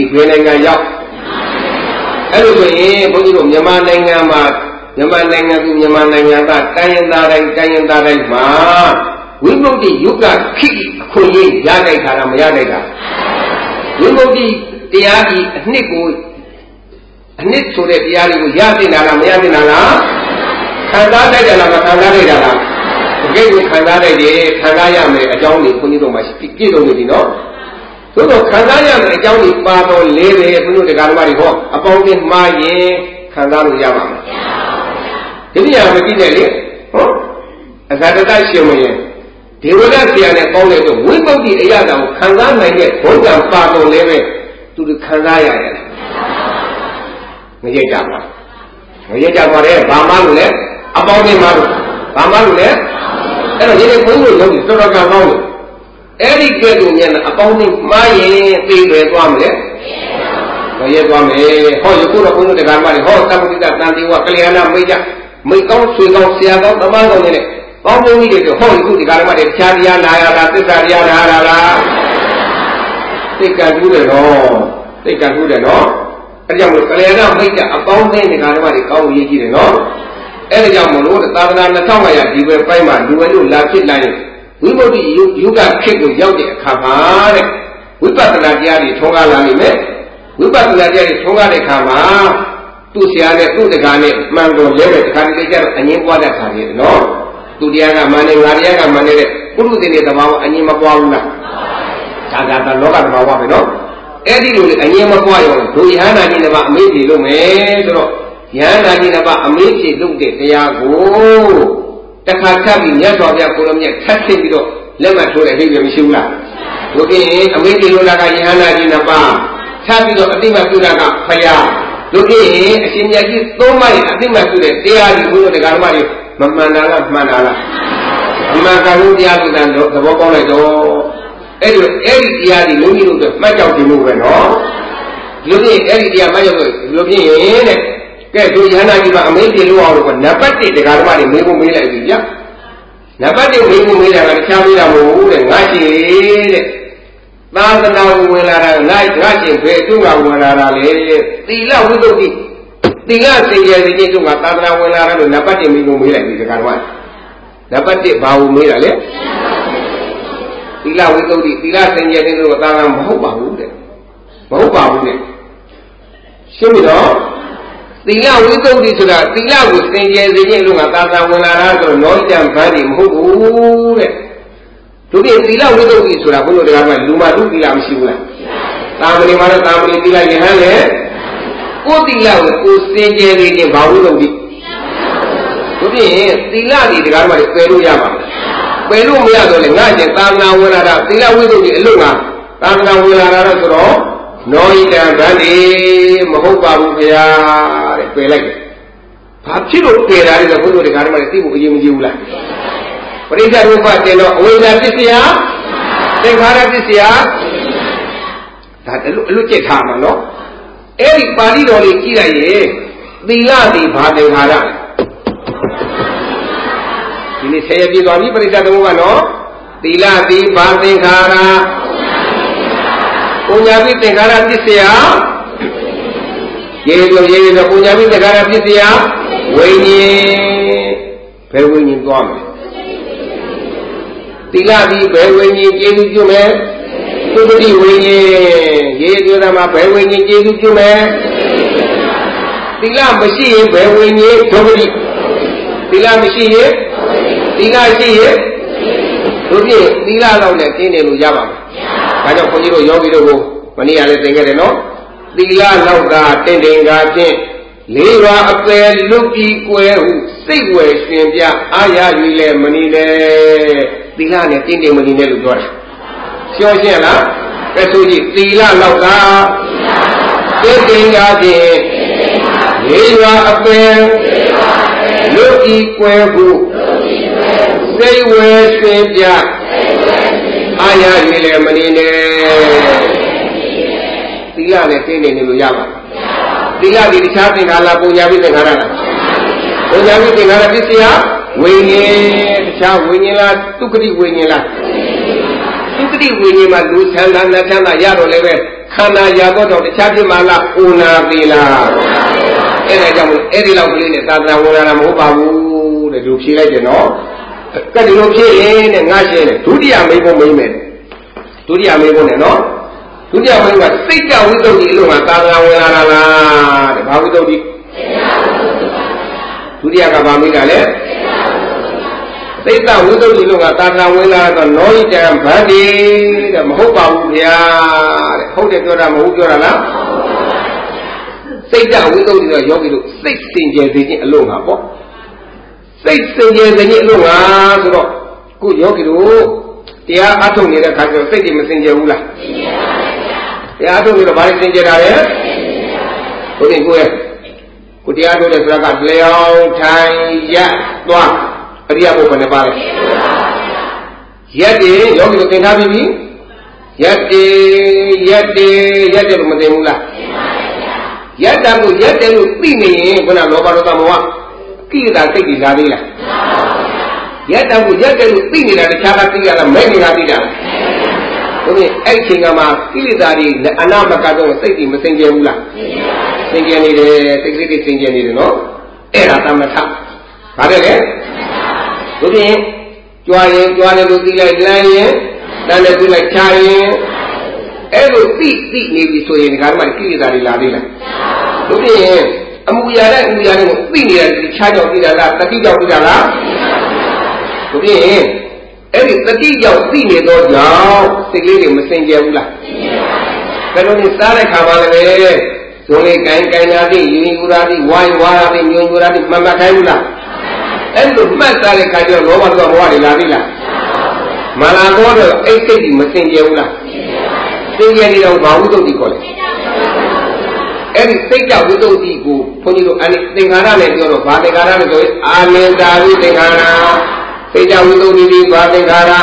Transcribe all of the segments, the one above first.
bề này ngày dọc ấy rồi vậy bố chú nhà này nhà mà nhà này ta cái nhân ta đây mà quý mô đi dục cả khi khôi nhiên giá đây khả năng giá đây cả quý mô đi tia đi nít số đề tia đi của giá đi nào là khán giả đây là khán giả đây là cái của khán giả đây thì khán giả nhà mình ở trong này không như đâu mà kỹ đâu gì nó rồi khán giả nhà mình ở trong này ba đồ lê về không như cái gì đó ở bao nhiêu mai ye khán giả được giá mà cái gì mà cái này đấy ở cái đại siêu này thì vừa ra siêu này con này rồi quý mô đi ấy là khán giả này nhé bốn trăm ba đồ lê về tôi được khán giả này người chơi chạm vào người chơi chạm vào đấy ba má luôn đấy à bao nhiêu ba má luôn đấy cái này những cái người giống tôi nói cao không ấy đi kia tụi nhân à bao nhiêu mai gì tùy về qua mình đấy người chơi qua mình họ dùng tôi là cũng được làm mà họ tâm chúng ta làm gì qua cái này là mấy con suy con xia con tao mang con này bao nhiêu người được họ dùng thì làm mà để cha đi ăn này là tất cả đi ăn này là tất cả thứ đấy nó cái dòng cái này là mấy cái bao nhiêu thì làm mà để câu gì gì đấy nó ấy là một lúc ta đang là xong rồi thì về bay mà đuôi luôn là chết này quý mô đi yêu cả khi của giao dịch khám phá đấy quý bà ta là đi thông qua làm gì đấy quý bà ta là đi thông qua để khám phá tu sửa này tu để cái này mang đồ lấy để cái này cái anh em qua đã khai đấy nó tu dia cái mà này người dia cái mà này cũng được này tao anh em mà qua luôn là cha ta nó cái mà qua phải nó ấy đi luôn anh em mà qua rồi tôi hắn này là bạn mấy gì luôn mấy rồi nhà này là bạn mấy gì luôn để cái cô ta khai thác đi nhớ cho nhà cô làm nhà thắt thêm đi rồi lấy mà thôi lại đi về mình siêu là ok mấy gì luôn là cái nhà này là bạn thắt đi rồi anh mà tôi là cái phải à ok xin nhà chị tôi mà anh mà tôi để tia đi cũng được cái mà đi mà nala mà cái lúc tia tôi đang được cái con này đó ấy tia đi lúc như được mà cháu thì mua về nó lúc này tia mà cháu lúc như này cái tôi nhà này mà mấy tiền luôn rồi còn nạp tiền để cái mà đi mấy cũng mấy lại gì chứ nạp tiền mấy cũng mấy là cái sao đi làm mù để ngay chỉ để ta cái nào cũng là ngay chỉ về chúng ta cũng là lấy tỷ lệ với tôi thì tỷ lệ sinh ra thì chúng ta ta nào cũng là nạp tiền mấy cũng mấy lại gì cái mà nạp tiền bao mấy lại đấy tỷ lệ với tôi thì tỷ lệ sinh ra thì chúng ta làm không bảo đấy xem đó tỷ lệ với tôi thì là tỷ lệ của sinh ra thì chúng ta nào cũng là rồi nói chẳng phải thì không đấy chúng ta tỷ lệ với tôi thì là không được làm mà luma lúc tỷ lệ mình siêu là tamani mà tamani tỷ lệ như thế này cô tỷ lệ của sinh ra thì bảo với tôi thì chúng ta tỷ lệ thì cái mà quay luôn ra mà quay luôn mới là rồi là ngay trên tam nào với là tỷ lệ với tôi thì lúc nào tam nào với là rồi đó nói rằng cái gì mà không bảo với à để quay lại pháp chỉ được quay ra thì không được cái mà tiếp tục gì mình siêu là Perintah rupa teno, wala kisiya, tenghara kisiya. That lu cek sama no. Eri pali doli kira ye, bila di tenghara. Ini saya di doli perintah rupa no, bila di tenghara. Punjabi tenghara kisiya. Ye punjabi tenghara kisiya. Wenye, perwenye tuam. Tila di berwenye jeju jume, tu di wenye jeju nama berwenye jeju jume. Tila mesti berwenye thogri, tila mesti tila sih, tu di tila lawan ni lu jawab. Kalau kau jiru yogi tu, mana ada tengah no? Tila lawan ka tengah je, lewa apa luki kue hu, segwe sembia ayah wile mani le. Tila ne tin mani ne lu jora sio sien la cái số gì tila lao ka tin ga je lewa ape luki kwe hu sei we swen pya aya ni le mani ne tila ne tin ne lu ya ba tila di cha tin ga la punjabi tin ga la punjabi tin ga la kisiya wenye cha wenye la tukri wenye la tukri wenye ma lu chanda na chanda ya ro le be ခန္ဓာရတော့တော့တခြားဖြစ်မှလားဥနာသေးလားအဲ့ဒါကြောင့်အဲ့ဒီလောက်ကလေးနဲ့သာသနာဝင်လာတာမဟုတ်ပါဘူးတဲ့သူဖြေလိုက်တယ်နော်ကဲဒီလိုဖြေရင်တဲ့ငါရှင်းတယ်ဒုတိယမိဘမိမယ်ဒုတိယမိဘနဲ့နော်ဒုတိယမိဘကစိတ်တဝိသုဒ္ဓိအလို့ကသာသနာဝင်လာတာလားတဲ့ဘာဝိသုဒ္ဓိဒုတိယကဘာမိတာလဲစိတ်တဝိသုဒ္ဓိလို့ကသာသနာဝင်လာတော့နောဟိတံဗန္တိတဲ့မဟုတ်ပါဘူးဗျာတဲ့ဟုတ်တယ်ပြောတာမဟုတ်ပြောတာလားစိတ်တဝိသုဒ္ဓိတော့ယောဂီတို့စိတ်စင်ကြယ်စေခြင်းအလို့မှာပေါ့စိတ်စင်ကြယ်စေခြင်းအလို့မှာဆိုတော့ခုယောဂီတို့တရားအထုတ်နေတဲ့ခါကျတော့စိတ်တွေမစင်ကြယ်ဘူးလားတရားအထုတ်နေတော့ဘာလို့စင်ကြယ်တာလဲဟုတ်တယ်ကိုယ်ကိုတရားထုတ်တယ်ဆိုတာကလျောင်းထိုင်ရပ်သွားအရိယဘုရားနဲ့ပါလေရက်တွေယောဂီတို့သင်ထားပြီးပြီရက်တွေလို့မသိဘူးလားရက်တံကိုရက်တယ်လို့သိနေရင်ခုနလောဘဒေါသမောဟကိလေသာစိတ်တွေလာသေးလားရက်တံကိုရက်တယ်လို့သိနေတာတခြားကသိရလားမဲ့နေတာသိတာဘုရားအဲ့ချိန်ကမှကိလေသာတွေအနာမကတော့စိတ်တွေမစင်ကြယ်ဘူးလားစင်ကြယ်နေတယ်စိတ်ကလေးတွေစင်ကြယ်နေတယ်နော်အဲ့ဒါသမထဘာလဲလဲဘုရားကြွားရင်ကြွားတယ်လို့သိလိုက်လမ်းရင်တန်းတယ်သိလိုက်ချရင်အဲ့လိုသိနေပြီဆိုရင်ဒီကမှကိလေသာတွေလာသေးလားဘုရားအမူအရာနဲ့အမူအရာတွေကိုသိနေတယ်ဒီချားကြောင့်သိတာလားတတိကြောင့်သိတာလားဘုရားအဲ့ဒီတတိကြောင့်သိနေတော့ကြောင့်စိတ်လေးတွေမစင်ကြယ်ဘူးလားဘယ်လိုလဲစားတဲ့ခါမှလည်းဇုံလေးကိုင်းတာသိယူယူရာသိဝိုင်းဝါရာသိညွန်ယူရာသိမမှတ်ခိုင်းဘူးလားအဲ့လိုမှတ်စားတဲ့ခါကျတော့လောဘဒေါသမောဟတွေလာပြီလားမလာတော့အဲ့စိတ်ကြီးမစင်ကြယ်ဘူးလားစင်ကြယ်နေတော့ဘာဝိသုဒ္ဓိခေါ်လဲအဲ့ဒီစိတ်ကြောင့်ဝိသုဒ္ဓိကိုဘုန်းကြီးတို့သင်္ခါရနဲ့ပြောတော့ဘာသင်္ခါရလဲဆိုရင်အာနန္တာဝိသင်္ခါရစိတ်ကြောင့်ဝိသုဒ္ဓိဒီဘာသင်္ခါရ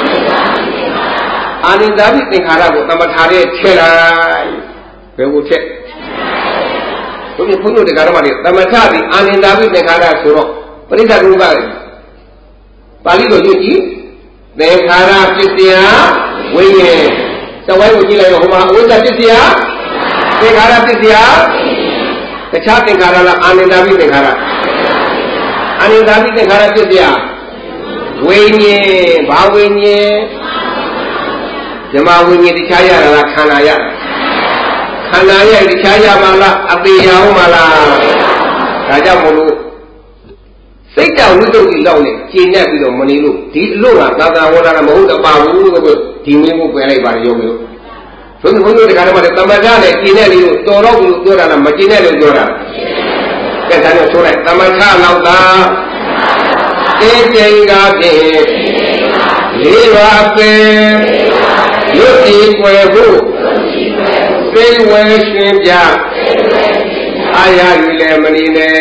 အာနန္တာဝိသင်္ခါရကိုသမထာရဲ့ထည့်လိုက်ဘယ်ကိုထည့်ဘုန်းကြီးတို့တရားဓမ္မတွေသမထဒီအာနန္တာဝိသင်္ခါရဆိုတော့ပရိစ္ဆေဒုက္ခပါဠိလိုကြည့်ကြည့်သင်္ခါရပစ္စယဝိညာဉ်သဝိုင်းကိုကြည့်လိုက်တော့ဟိုမှာအဝိဇ္ဇပစ္စယသင်္ခါရပစ္စယတခြားသင်္ခါရလားအာနန္ဒာပိသင်္ခါရအာနန္ဒာပိသင်္ခါရပစ္စယဝိညာဉ်ဘာဝိညာဉ်ဓမ္မဝိညာဉ်တခြားရတာလားခန္ဓာရခန္ဓာရတခြားရမှာလားအပေရအောင်မှာလားဒါကြောင့်မို့လို့စိတ်တဝိသုဒ္ဓိလောက်နဲ့ကျင့်တတ်ပြီးတော့မနေလို့ဒီအလို့ကသာသနာဝါဒမဟုတ်တော့ပါဘူးလို့ဒီမင်းကိုပယ်လိုက်ပါရောမျိုးဘုန်းကြီးတရားဓမ္မတွေသမထနဲ့ကျင့်တဲ့လေးကိုတော်တော့ဘူးလို့ပြောတာလားမကျင့်တဲ့လို့ပြောတာကဲဒါနဲ့ဆိုလိုက်သမထလောက်သာတေကျင်ကဖြင့်လေးပါးပင်ရွတ်ဒီွယ်ဖို့သိဝဲရှင်ပြအာရယူလည်းမနေနဲ့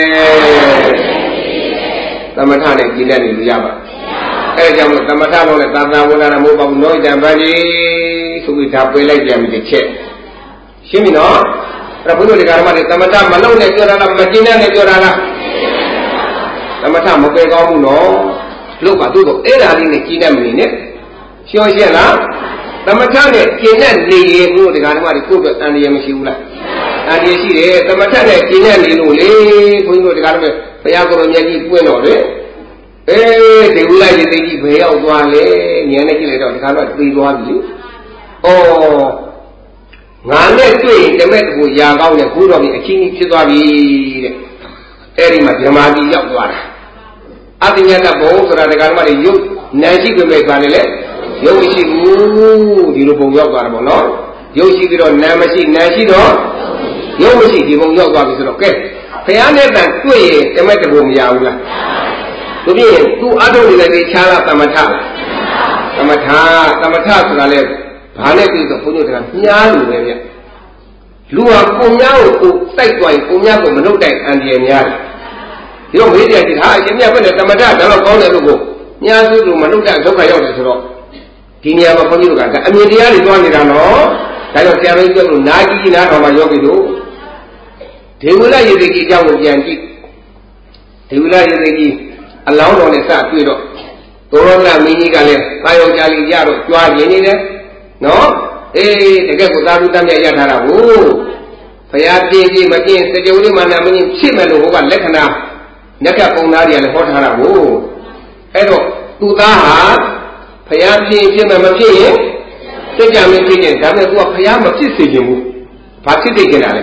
သမထနဲ့ကျင့်တဲ့လူရပါအဲဒါကြောင့်သမထလို့လည်းသာသနာဝါဒမဟုတ်ပါဘူးနောဣတံဗန္တိဆိုပြီးဒါပေးလိုက်ပြန်ပြီတစ်ချက်ရှင်းပြီနော်အဲ့ဘုရားဒီကာရမတွေသမထမလုံးနဲ့ပြောတာလားမကျင့်တဲ့ပြောတာလားသမထမပယ်ကောင်းဘူးနော်လို့ပါသူ့တော့အဲ့ဒါလေးနဲ့ကျင့်တတ်မနေနဲ့ရှင်းရှင်းလားသမထနဲ့ကျင့်တဲ့နေရင်ဘုရားဒီကာရမတွေကိုယ့်အတွက်တန်တရားမရှိဘူးလားတန်တရားရှိတယ်သမထနဲ့ကျင့်တဲ့နေလို့လေဘုန်းကြီးတို့ဒီကာရမဘုရားကိုယ်တော်မြတ်ကြီးပွင့်တော်လေဒီဝိလိုက်သိကြီးဘယ်ရောက်သွားလဲဉာဏ်နဲ့ကြည့်လိုက်တော့ဒီခါတော့သိသွားပြီ။အော်ငါနဲ့တွေ့ရင်တမက်တကူရာကောင်းနဲ့ကိုတော်ကြီးအချင်းကြီးဖြစ်သွားပြီတဲ့။အဲ့ဒီမှာဗြဟ္မာကြီးရောက်သွားတာ။အတ္တညတဘုံဆိုတာဒီကနေ့မှရုပ်နာရှိပေမဲ့ပါလေလေရုပ်မရှိဘူးဒီလိုပုံရောက်သွားတာပေါ့နော်။ရုပ်ရှိပြီးတော့နာမရှိနာရှိတော့ရုပ်မရှိဒီပုံရောက်သွားပြီဆိုတော့ကဲဘုရားနဲ့တန်တွေ့ရင်တမက်တကူမရဘူးလား။သူပြည့်သူအထုတ်နေတဲ့ဒီခြားလားသမထသမထဆိုတာလေဘာနဲ့ပြီးဆိုဘုန်းကြီးကမြားလူပဲဗျလူဟာကိုမြားကိုတိုက်သွားရင်ကိုမြားကိုမနှုတ်တိုက်အန်ဒီရများတယ်ဒီတော့မေးကြည့်ဟာအရှင်မြတ်ဘယ်နဲ့သမထဒါတော့ကောင်းတယ်လို့ကိုမြားစုလို့မနှုတ်တိုက်ဒုက္ခရောက်တယ်ဆိုတော့ဒီနေရာမှာဘုန်းကြီးတို့ကအမြင်တရားတွေတွားနေတာနော်ဒါကြောင့်ဆရာတော်ကြီးပြောလို့နာကြီးနာတော်မှာယောဂီတို့ဒေဝလရေတိကြီးအကြောင်းကိုပြန်ကြည့်ဒေဝလရေတိကြီးအလောင်းတော်နဲ့စတွေ့တော့သောရမင်းကြီးကလည်းကာယောကြာလီရတော့ကြွားရင်းနေတယ်နော်တကယ်ကိုသာလူတမ်းမြတ်ရထားတာကိုဘုရားပြင်းပြင်းမပြင်းစကြဝဠာမာနမင်းဖြစ်မယ်လို့ဟိုကလက္ခဏာညက်ကပုံသားတွေကလည်းဟောထားတာကိုအဲ့တော့သူသားဟာဘုရားပြင်းဖြစ်မယ်မဖြစ်ရင်စကြမင်းဖြစ်ရင်ဒါပေမဲ့သူကဘုရားမဖြစ်စေခြင်းဘူးဘာဖြစ်စေခြင်းလဲ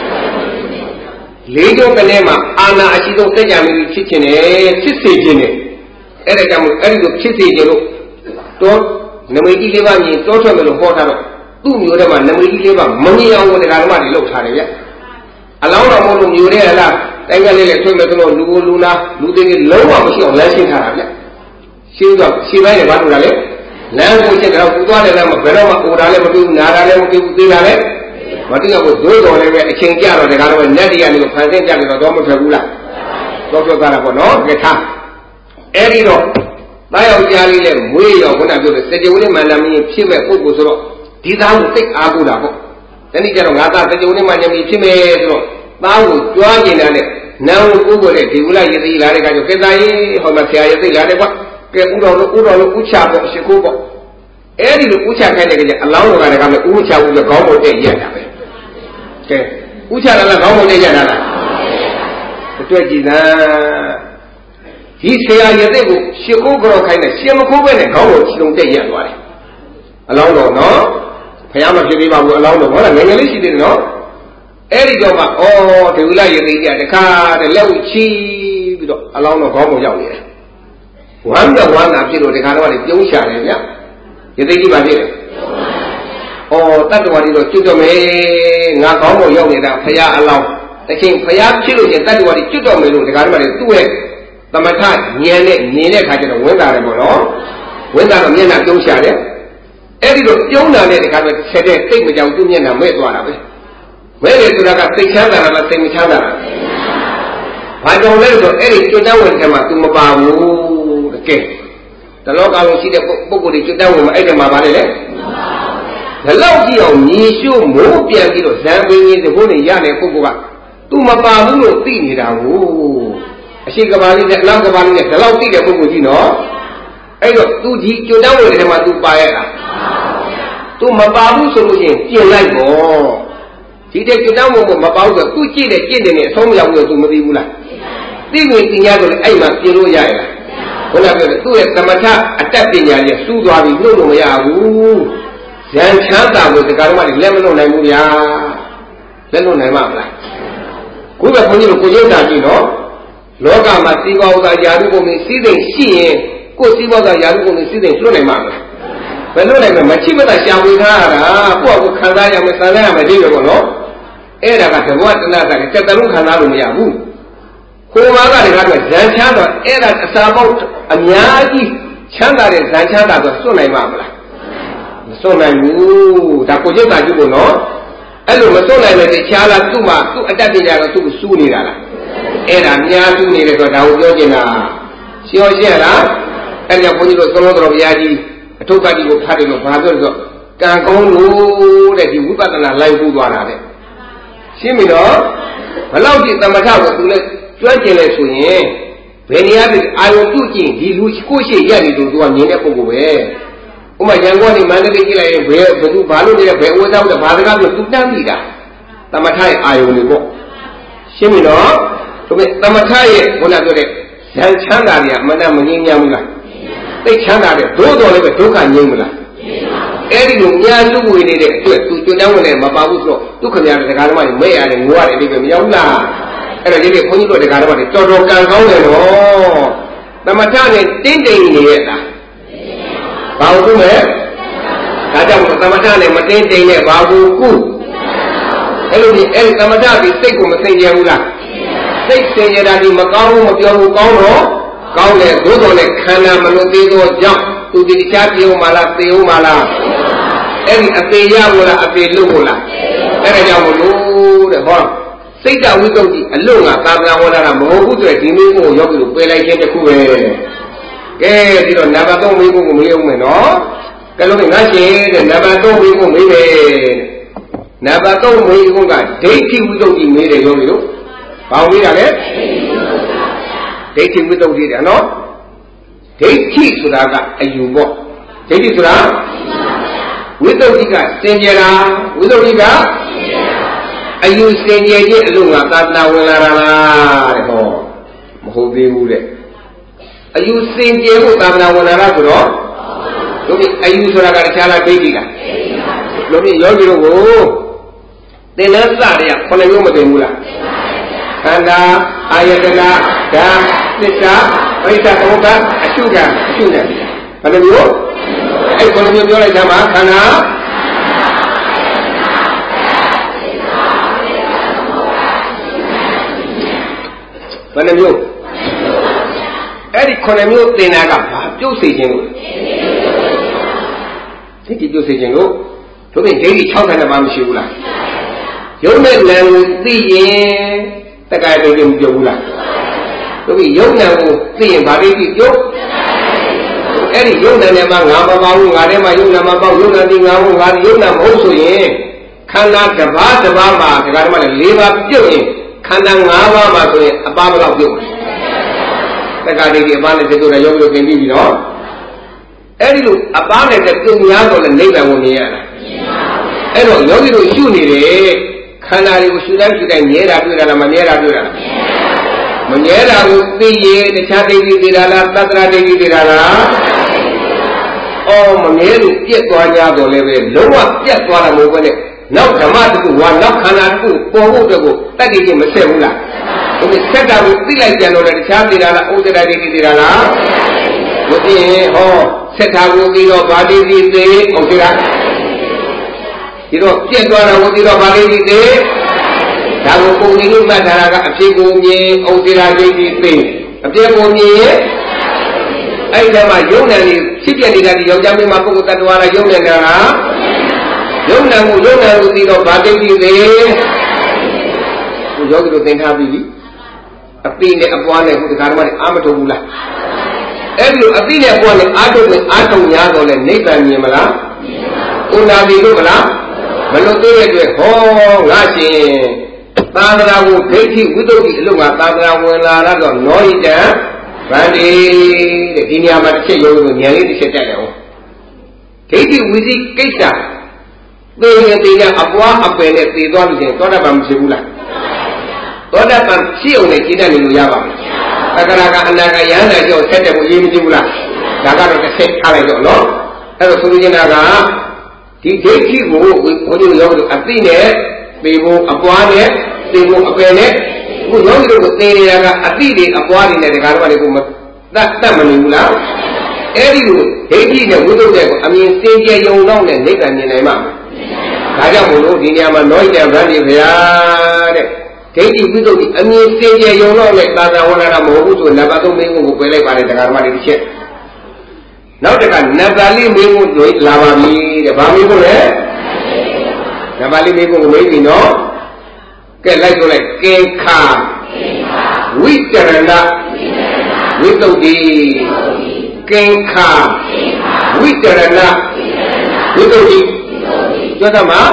လေးကျုံကလေးမှာအာနာအရှိဆုံးစကြမင်းဖြစ်ခြင်းနဲ့ဖြစ်စေခြင်းနဲ့အဲ့ဒါကြောင့်အဲ့ဒီလိုဖြစ်စေခြင်းလို့တော့နမိတ်ကြီးလေးပါမြင်တောထွက်မယ်လို့ဟောထားတော့သူ့မျိုးထဲမှာနမိတ်ကြီးလေးပါမမြင်အောင်ကိုတရားဓမ္မတွေလောက်ထားတယ်ဗျအလောင်းတော်မို့လို့မျိုးတဲ့ဟလားတိုင်းကလေးလေးဆွေးမယ်ဆိုတော့လူနာလူသေးလေးလုံးဝမရှိအောင်လမ်းရှင်းထားတာဗျရှင်းတော့ရှင်းပိုင်းလည်းဘာလို့လဲလမ်းကိုရှင်းတော့ပူသွားတယ်လည်းဘယ်တော့မှအိုတာလည်းမတွေ့ဘူးနာတာလည်းမတွေ့ဘူးသေးတာလည်းမတွေ့ဘူးဒိုးတော်လည်းပဲအချိန်ကြတော့တရားတော်နဲ့တရားလေးကိုဖန်ဆင်းကြတယ်တော့မထွက်ဘူးလားတော့ထွက်သွားတာပေါ့နော်ကထားအဲ့ဒီတော့သားယောက်ျားလေးလည်းမွေးရောခုနပြောတဲ့စကြဝဠာမန္တမင်းဖြစ်မဲ့ပုဂ္ဂိုလ်ဆိုတော့ဒီသားကိုသိအားကိုးတာပေါ့တနည်းကျတော့ငါသားစကြဝဠာမန္တမင်းဖြစ်မဲ့ဆိုတော့သားကိုကြွားကျင်တဲ့နာမ်ကိုကိုးတဲ့ဒီဝလရသိလာတဲ့ကကြောင့်ကဲသားရေးဟောမှာဆရာရသိလာတယ်ကွာကဲဥတော်လို့ဥချပေါ့ရှိခိုးပေါ့အဲ့ဒီလိုဥချခိုင်းတဲ့ကကြအလောင်းတော်ကလည်းဥချဘူးဆိုခေါင်းပေါ်တက်ရတာပဲကဲဥချတာလားခေါင်းပေါ်တက်ရတာလားအတွက်ကြည်သာဒီဆရာရတဲ့ကိုရှ िख ိုးကြောခိုင်းတယ်ရှင်မခိုးပဲနဲ့ခေါင်းကိုခြေလုံးတက်ရက်သွားတယ်အလောင်းတော်နော်ဘုရားမဖြစ်သေးပါဘူးအလောင်းတော်ဟုတ်လားငယ်ငယ်လေးရှိသေးတယ်နော်အဲ့ဒီတော့မှဒေဝလရသိကြတခါတည်းလက်ဦးချီးပြီးတော့အလောင်းတော်ခေါင်းပေါ်ရောက်နေတယ်ဝမ်းမြောက်ဝမ်းသာဖြစ်လို့ဒီခါတော့လည်းပြုံးရှာတယ်ဗျရသိကြီးပါဖြစ်တယ်တတ္တဝါတွေတော့ကျွတ်တော့မယ်ငါခေါင်းပေါ်ရောက်နေတာဘုရားအလောင်းတခင်ဘုရားဖြစ်လို့ရှင်တတ္တဝါတွေကျွတ်တော့မယ်လို့ဒီခါတော့လည်းသူ့ရဲ့သမထဉာဏ်နဲ့မြင်တဲ့ခါကျတော့ဝင်တာတယ်ပေါ့နော်ဝင်တာတော့မျက်နှာပြုံးရှာတယ်အဲ့ဒီတော့ပြုံးတာနဲ့ဒီခါတော့ဆက်တဲ့စိတ်မကြောက်သူ့မျက်နှာမဲ့သွားတာပဲမဲ့တယ်ဆိုတာကစိတ်ချမ်းသာတာလားစိတ်မချမ်းသာတာဘာကြောင့်လဲဆိုတော့အဲ့ဒီကျွတ်တန်းဝင်ထဲမှာ तू မပါဘူးတကယ်တလောကလုံးရှိတဲ့ပုဂ္ဂိုလ်တွေကျွတ်တန်းဝင်မှာအဲ့ဒီမှာပါလေဒါလောက်ကြည့်အောင်မြည်ရှို့မိုးပြန်ပြီးတော့ဇံပင်ကြီးသဘောနဲ့ရတဲ့ပုဂ္ဂိုလ်က तू မပါဘူးလို့သိနေတာကိုအရှိကဘာလေးနဲ့အနောက်ကဘာလေးနဲ့ဒီလောက်သိတဲ့ပုဂ္ဂိုလ်ကြီးနော်အဲ့တော့ तू ဒီကျွတ်တန်းဝင်ထဲမှာ तू ပါရတာ तू မပါဘူးဆိုလို့ရှိရင်ပြင်လိုက်ပေါ့ဒီတဲ့ကျွတ်တန်းဝင်ကိုမပါဘူးဆိုသူကြည့်တဲ့ကြည့်တယ်နဲ့အဆုံးမရောက်ဘူး तू မသိဘူးလားသိဝင်တင်ရဆိုလည်းအဲ့မှာပြင်လို့ရရလားခုနကပြောတယ်သူ့ရဲ့သမထအတ္တပညာကြီးစူးသွားပြီးနှုတ်လို့မရဘူးဇန်ချမ်းသာကိုဒီကားတော့လက်မလွတ်နိုင်ဘူးဗျာလက်လွတ်နိုင်မှာမလားခုကဘုန်းကြီးတို့ကိုရုပ်တာကြည့်နော်လောကမှာစီးပွားဥစ္စာယာရုကုန်ပြီးစီးစိမ်ရှိရင်ကိုယ်စီးပွားကယာရုကုန်ပြီးစီးစိမ်လွတ်နိုင်မှာမလားဘယ်လွတ်နိုင်မှာမချိမတာရှာဝေထားရတာကိုယ့်အကိုခံစားရမယ်စံရရမယ်ဒီလိုပေါ့နော်အဲ့ဒါကတဘောတနာတာကစက်တလုံးခံစားလို့မရဘူးကိုယ်မှာကလည်းကတော့ဇန်ချမ်းတော့အဲ့ဒါအစာပေါက်အများကြီးချမ်းသာတဲ့ဇန်ချမ်းသာဆိုစွန့်နိုင်မှာမလားမစွန့်နိုင်ဘူးဒါကိုကျက်တာကြည့်ဖို့နော်အဲ့လိုမစွန့်နိုင်တဲ့တခြားလားသူ့မှာသူ့အတ္တပညာကသူ့ကိုစူးနေတာလားအဲ့ဒါများစူးနေတယ်ဆိုတော့ဒါကိုပြောချင်တာရှင်းရှင်းလားအဲ့ကြောင့်ဘုန်းကြီးတို့သုံးတော်တော်ဘုရားကြီးအထုပ်ကတိကိုဖတ်တယ်လို့ဘာပြောလဲဆိုတော့ကံကောင်းလို့တဲ့ဒီဝိပဿနာလိုက်ပူသွားတာတဲ့ရှင်းပြီနော်ဘလောက်ကြည့်သမထကိုသူလည်းကျွမ်းကျင်လဲဆိုရင်ဘယ်နေရာမှာအာယုတုကြည့်ဒီလူကိုရှိရနေလို့သူကမြင်တဲ့ပုံကိုပဲဥမာရန်ကုန်ကနေမန္တလေးကြည့်လိုက်ရင်ဘယ်သူဘာလို့နေလဲဘယ်ဝတ်သားလဲဘာစကားပြောသူတန်းပြီတာသမထရဲ့အာယုတွေပေါ့ရှင်းပြီနော်ဒါပေမဲ့သမထရဲ့ခုနပြောတဲ့ဇန်ချမ်းသာတွေကအမှန်တမ်းမငြင်းညမ်းဘူးလားသိချမ်းသာတဲ့ဒုတော်လည်းပဲဒုက္ခငြိမ်းမလားအဲ့ဒီလိုများစုဝေနေတဲ့အတွက်သူကျွတ်တန်းဝင်နေမပါဘူးဆိုတော့ဒုက္ခများတဲ့ဒကာဓမ္မတွေမဲ့ရတယ်ငိုရတယ်ဒီပဲမရောက်လားအဲ့ဒါဒီနေ့ခွန်ကြီးတို့ဒကာဓမ္မတွေတော်တော်ကံကောင်းတယ်နော်သမထနဲ့တင်းတိမ်နေရတာဘာလို့မဲ့ဒါကြောင့်သမထနဲ့မတင်းတိမ်နဲ့ဘာဘူးကုအဲ့လိုဒီအဲ့ဒီသမထပြီးစိတ်ကိုမသိကြဘူးလားစိတ်သိကြတာဒီမကောင်းဘူးမပြောဘူးကောင်းတော့ကောင်းတယ်သို့တော်လည်းခန္ဓာမလွတ်သေးသောကြောင့်သူဒီချာပြေဦးမလားသေဦးမလားအဲ့ဒီအသေးရဘူးလားအသေးလို့ဘူးလားအဲ့ဒါကြောင့်မလို့တဲ့ဟောစိတ်တဝိတုဒ္ဓိအလို့ငါသာသနာဝါဒတာမဟုတ်ဘူးဆိုတဲ့ဒီမိကိုရောက်ပြီးပယ်လိုက်ခြင်းတစ်ခုပဲကဲဒီတော့နံပါတ်3မိကိုမေးအောင်မယ်နော်ကဲလို့ငါရှင်တဲ့နံပါတ်3မိကိုမေးမယ်နံပါတ်3မိကိုကဒိဋ္ဌိဝိတုဒ္ဓိမေးတယ်ရောလို့ဘာမေးတာလဲဒိဋ္ဌိဝိတုဒ္ဓိတဲ့နော်ဒိဋ္ဌိဆိုတာကအယူပေါ့ဒိဋ္ဌိဆိုတာဝိသုဒ္ဓိကစင်ကြယ်တာဝိသုဒ္ဓိကအယူစင်ကြယ်ခြင်းအလို့ငါသာသနာဝင်လာတာလားတဲ့ဟောမဟုတ်သေးဘူးတဲ့အယူစင်ကြယ်ဖို့သာသနာဝင်လာတာဆိုတော့တို့အယူဆိုတာကတခြားလားဒိဋ္ဌိလားတို့ပြယောဂီတို့ကိုသင်္လန်းစတွေက9မျိုးမသိဘူးလားခန္ဓာအာယတနာဓာတ်သစ္စာပရိစ္ဆေသမုပ္ပါအရှုခံဘယ်နှမျိုးအဲ့9မျိုးပြောလိုက်ကြမှာခန္ဓာဘယ်နှမျိုးအဲ့ဒီ9မျိုးသင်တာကဘာပြုတ်စေခြင်းလို့ဒီပြုတ်စေခြင်းလို့တို့ပြင်ဒိဋ္ဌိ62ပါးမရှိဘူးလားယုံနဲ့လံကိုသိရင်တက္ကရာဒိဋ္ဌိမပြုတ်ဘူးလားတို့ပြင်ယုံနဲ့ကိုသိရင်ဗာဒိဋ္ဌိပြုတ်အဲ့ဒီယုံနဲ့မှာငါမပါဘူးငါထဲမှာယုံနဲ့မပေါ့ယုံနဲ့ဒီငါဘူးငါယုံနဲ့မဟုတ်ဆိုရင်ခန္ဓာတစ်ပါးတစ်ပါးမှာဒကာဓမ္မလည်း4ပါးပြုတ်ရင်ခန္ဓာ5ပါးမှာဆိုရင်အပါးဘယ်လောက်ပြုတ်လဲတက္ကရာဒိဋ္ဌိအပါးနဲ့တူတယ်ယောဂီတို့သင်ပြီးပြီနော်အဲ့ဒီလိုအပါးနဲ့တူများတော့လည်းနိဗ္ဗာန်ကိုမြင်ရတာအဲ့တော့ယောဂီတို့ရှုနေတယ်ခန္ဓာတွေကိုရှုတိုင်းမြဲတာတွေ့တာလားမမြဲတာတွေ့တာလားမမြဲတာကိုသိရင်တခြားဒိဋ္ဌိသိတာလားသတ္တရဒိဋ္ဌိသိတာလားအော်မမြဲလို့ပြက်သွားကြတော့လည်းပဲလုံးဝပြက်သွားတာမဟုတ်ဘဲနဲ့နောက်ဓမ္မတခုဝါနောက်ခန္ဓာတခုပေါ်ဖို့အတွက်ကိုတတ်ကြည့်ခြင်းမဆက်ဘူးလားဒီဆက်တာကိုသိလိုက်ကြတော့လည်းတခြားသိတာလားဥဒ္ဒရာဒိဋ္ဌိသိတာလားမသိရင်ဟောဆက်တာကိုပြီးတော့ဗာဒိဋ္ဌိသိဟုတ်သေးလားဒီတော့ပြက်သွားတာကိုပြီးတော့ဗာဒိဋ္ဌိသိဒါကိုပုံနေလို့မှတ်ထားတာကအဖြစ်ကိုမြင်ဥဒ္ဒရာဒိဋ္ဌိသိအပြည့်ကိုမြင်ရဲ့အဲ့ဒီမှာယုံနယ်ကြီးဖြစ်ပြနေတာဒီယောက်ျားမင်းမပုဂ္ဂိုလ်တ attva လားယုံနယ်တာယုံနယ်ကိုပြီးတော့ဗာဒိဋ္ဌိသိကိုယောဂီတို့သင်ထားပြီးပြီအပိနဲ့အပွားနဲ့ခုတခါတော့အာမထုတ်ဘူးလားအဲ့ဒီလိုအပိနဲ့အပွားနဲ့အာထုတ်ရင်အာထုတ်များတော့လဲနိဗ္ဗာန်မြင်မလားဥနာတိလို့မလားမလို့သိတဲ့အတွက်ဟောငါရှင်သာသနာကိုဒိဋ္ဌိဝိသုဒ္ဓိအလို့ငါသာသနာဝင်လာတော့နောဟိတံဗန္တိတဲ့ဒီနေရာမှာတစ်ချက်ရုပ်ကိုဉာဏ်လေးတစ်ချက်တက်တယ်ဟောဒိဋ္ဌိဝိသိကိစ္စသေရင်သေရအပွားအပယ်နဲ့သေသွားလို့ရှင်သောတာပန်မရှိဘူးလားသောတာပန်ဖြစ်အောင်လည်းကျင့်တတ်နေလို့ရပါမယ်သက္ကရာကအနာကယန္တာကျော်ဆက်တယ်ကိုရေးမကြည့်ဘူးလားဒါကတော့တစ်ချက်ထားလိုက်တော့နော်အဲ့တော့ဆိုလိုချင်တာကဒီဒိဋ္ဌိကိုဘုန်းကြီးရောက်လို့အသိနဲ့သေဖို့အပွားနဲ့သေဖို့အပယ်နဲ့အခုယောဂီတို့ကိုသေနေတာကအသိတွေအပွားတွေနဲ့ဒီကားတော့လည်းကိုမတတ်မနေဘူးလားအဲ့ဒီလိုဒိဋ္ဌိနဲ့ဝိသုဒ္ဓိကိုအမြင်စင်ကြယ်ယုံတော့နဲ့နိဗ္ဗာန်မြင်နိုင်မှာဒါကြောင့်မို့လို့ဒီနေရာမှာနောဟိတံဗန္တိဗျာတဲ့ဒိဋ္ဌိဝိသုဒ္ဓိအမြင်စင်ကြယ်ယုံတော့နဲ့သာသနာဝန္ဒနာမဟုတ်ဘူးဆိုနံပါတ်3မင်းကိုပယ်လိုက်ပါတယ်ဒီကားတော့တစ်ချက်နောက်တစ်ခါနတ်ပါဠိမင်းကိုလာပါပြီတဲ့ဗာမင်းကိုလည်းနတ်ပါဠိမင်းကိုမေးပြီနော်ကဲလိုက်ဆိုလိုက်ကင်္ခာဝိတရဏဝိသုဒ္ဓိကင်္ခာဝိတရဏဝိသုဒ္ဓိပြောသမှာ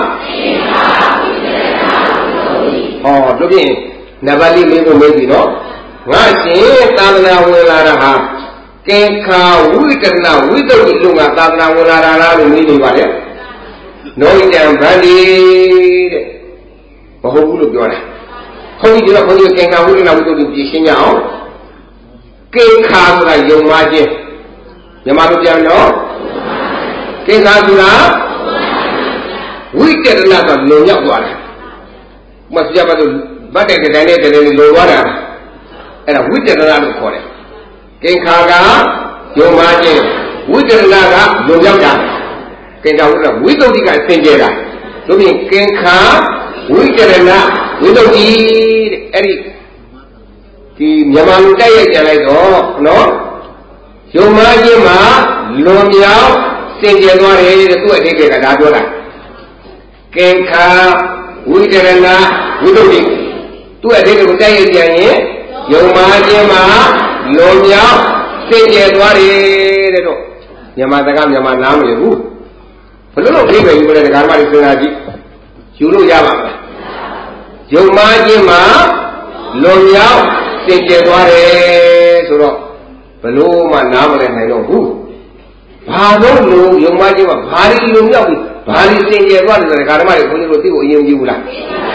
ဟောတို့ဖြင့်နတ်ပါဠိမင်းကိုမေးပြီနော်ငါရှင်သာသနာဝင်လာတာဟာကင်္ခာဝိတရဏဝိသုဒ္ဓိလို့ငါသာသနာဝင်လာတာလားလို့မေးနေပါလေနောဟိတံဗန္တိတဲ့မဟုတ်ဘူးလို့ပြောတယ်ခေါင်းကြီးကခေါင်းကြီးကင်္ခာဝိတရဏဝိသုဒ္ဓိပြရှင်းကြအောင်ကင်္ခာဆိုတာယုံမှခြင်းမြန်မာလိုပြန်တော့ကင်္ခာဆိုတာဝိတရဏကလုံရောက်သွားတယ်မစကြပါဘူးဗတ်တဲ့တိုင်းနဲ့တိုင်းနဲ့လုံသွားတာအဲ့ဒါဝိတရဏလို့ခေါ်တယ်ကင်္ခာကယုံမှခြင်းဝိတရဏကလုံရောက်တာကင်္ခာဝိတရဏဝိသုဒ္ဓိကစင်ကြယ်တာတို့ပြင်ကင်္ခာဝိတရဏဝိသုဒ္ဓိတဲ့အဲ့ဒီမြန်မာလူတိုက်ရိုက်ကြလိုက်တော့နော်ယုံမှခြင်းမှာလွန်မြောက်စင်ကြယ်သွားတယ်တဲ့သူ့အတိတ်ကဒါပြောတာကင်္ခာဝိတရဏဝိသုဒ္ဓိသူ့အတိတ်ကိုတိုက်ရိုက်ကြရင်ယုံမှခြင်းမှာလွန်မြောက်စင်ကြယ်သွားတယ်တဲ့တော့မြန်မာစကားမြန်မာနားမလည်ဘူးဘယ်လိုလုပ်ပြီးပဲယူလဲဒကာမတွေစဉ်းစားကြည့်ယူလို့ရပါမလားယုံမှခြင်းမှာလွန်မြောက်စင်ကြယ်သွားတယ်ဆိုတော့ဘလို့မှနားမလည်နိုင်တော့ဘူးဘာလို့လို့ယုံမှခြင်းမှာဘာတွေလုံမြောက်ပြီး Bali sing what is the Karama, when you do you like.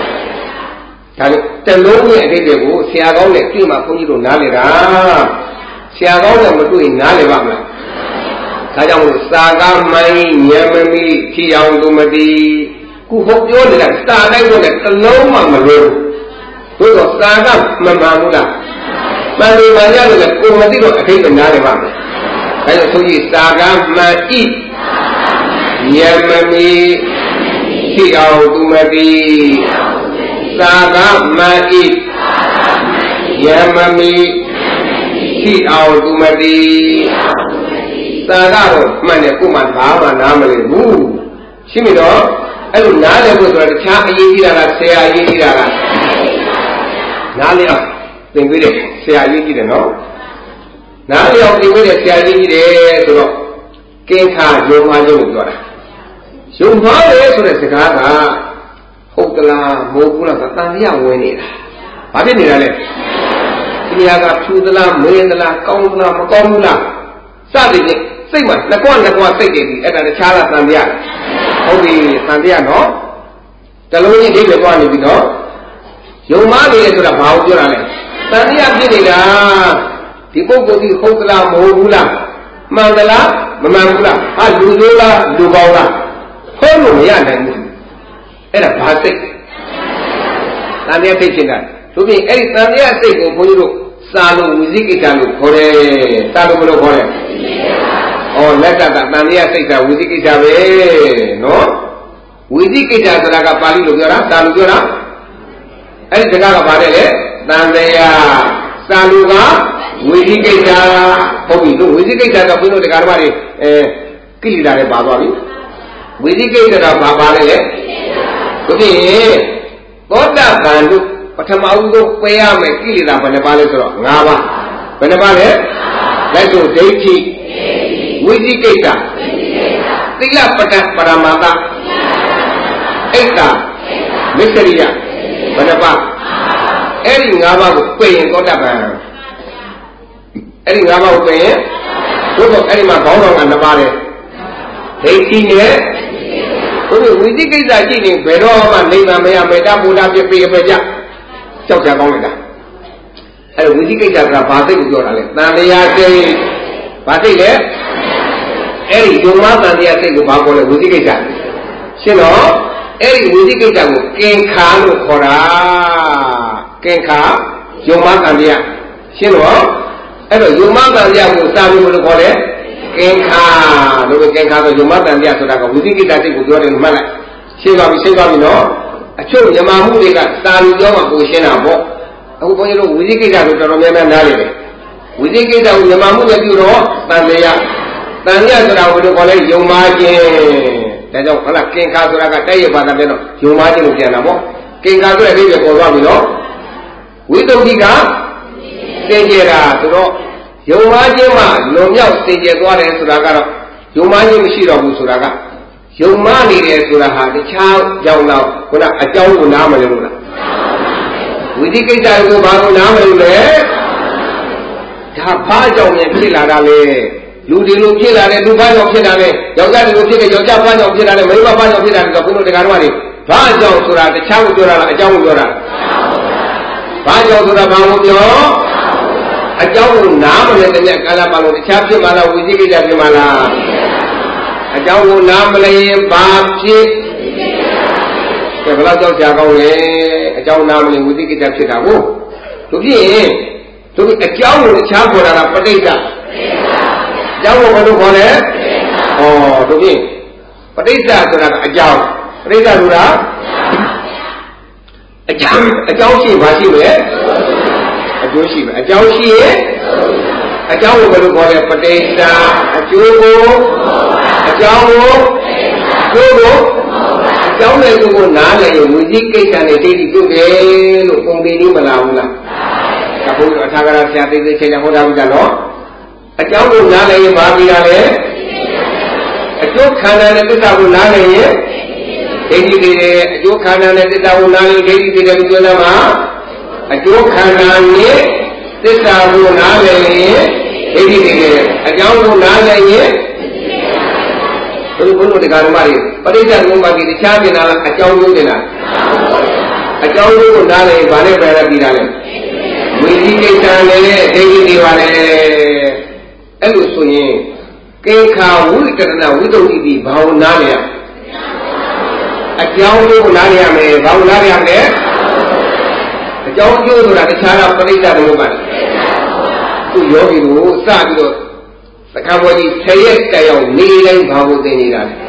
The lonely people, Siago, Klima, Punju, Nalira. Siago, I'm doing Nalibama. Kajam Saga, Mai, Yamami, Tiang Dumadi, who hope you only that star, I will let the low mamma room. Who was Saga, Mamma. Manu Maya, the Kumadi, I think the Nalibama. I told you Saga, Mai. Yamami Tiao Dumadi Saga Mai Yamami Tiao Dumadi Saga Manekuman Baba Namale Wu Shimido I do not have to chat Yira say Yira Nalia been with it say Yira no Nalia been with it say Yira Kenka Joma Jodora Yung father so the Gaga Hokala, Mokula, Tania winning. I didn't know it. Niaga, Tudala, Mendala, Kaula, Makomula. Suddenly, Sigma, the one that was taken at the Chala Sandia. Only Sandia, no? The Luni did the one you know. Your mother is to the Baujurale. Sandia did it. People go to Hokala, Mokula, Mandala, Mamula, Alula, Dubaula. Hello, young and a plastic. Tanya teaching that. To me, any Tanya say, Salu, Wiziki, Kore, Salu, Kore. Oh, let that Tanya say that Wiziki, no? Wiziki, Jaga Pali, Lugara, Salugara, and the Gaga Padele, Tanya, Saluga, Wiziki, Hobi, Wiziki, Jaga, the Garmari, Kilida, Babavi. Wiziki Baba, what that Bandu, but I'm out of Paya, Makila, Panabales, Nava, Panabale, let's go, Deiti, Wizikata, Tila Paramata, Eta, Mysteria, Panaba, Eddie Nava would pay and got up. Eddie Nava would pay, look at Eddie Macron and the body. 18 years. Wiziki is eating Bedova, Neva, Meta, Buddha, Peja, Chokagona. And Wiziki is a Pasik Jorale. Nadia say, Pasik, Eri, your mother, and the Asik Babola, Wiziki. Shino, Eri, Wiziki, Kenka, Kora, Kenka, your mother, and the Shino, and your mother, and the Samu Kore. Kenka, look at Kenka, your mother and the Asaka, Wiziki that would go in Malay. Shiva, no? A true Yamamu, they got Stan Yama, Bushina, who point to Wiziki that would remember Nali. Wiziki that Yamamu, that you know, Tanya, that I would call it Yomaji. That's all Kenka, I tell you about the Yomaji of Janamo. Kenka, I think you know. We don't think that. Yomajima, no meow, stage at one and Suraga. Yomani Mishira Suraga. Yomani Suraha, the child, Jauna, when a Jau Namaluna. We think I go back Namalune. Tapajo and Kilarale. Ludilu Kilare, Dubai of Kilare, Yoga Luki, Yoga of Kilare, Meva of Kilare, Kapuno de Garwani. Pajo Sura, the child Jura, Jauna. Pajo Sura Bamudio. A Jau Nam and the Kalapalo, the Chapter Mala, Wiziki Japimala. A Jau Namale, Babchi, the Vlado Jagone, a Jau Nam and Wiziki Japitabu. To be a Jau, the Chapo, and a potato. Jau, what do you call it? Oh, to be potato, a Jau. Potato, a Jau, Vashi, a Joshi, a Joshi, a Jawo, what you call it, potato, a Jogo, a Jawo, a Jawo, Nala, Wiziki, and a Teddy Kude, Kumbini Malaula. Kapu, a Tagara, the Chenahoda, a Jawo, Nala, Babiale, a Joe Kana, and the Tabunale, a Joe Kana, and the Tabunale, the a joke can this are who Nale, a young Nale, ဘုန်းတော်တရားဓမ္မတွေပရိစ္ဆေသမုပ္ပါဒ်ကြီးတခြားပြင်လာအကြောင်းမျိုးတင်လာအကြောင်းမျိုးကိုနားလည်ဗာနဲ့ပြန်လာပြီးတာလေဝိသိကိစ္စနဲ့ဒိဋ္ဌိတွေပါလေအဲ့လိုဆိုရင်ကေခာဝိတရဏဝိတုဒ္ဓိတိဘာဝနာလေအကြောင်းမျိုးကိုနားလည်ရမယ်ဘာဝနာရရမယ်အကြောင်းကျိုးဆိုတာတခြားတော့ပရိစ္ဆေသမုပ္ပါဒ်သူယောဂီကိုစပြီးတော့သက္ကဝကြီး10ရက်တယောက်နေတိုင်းဘာကိုသင်နေတာလဲ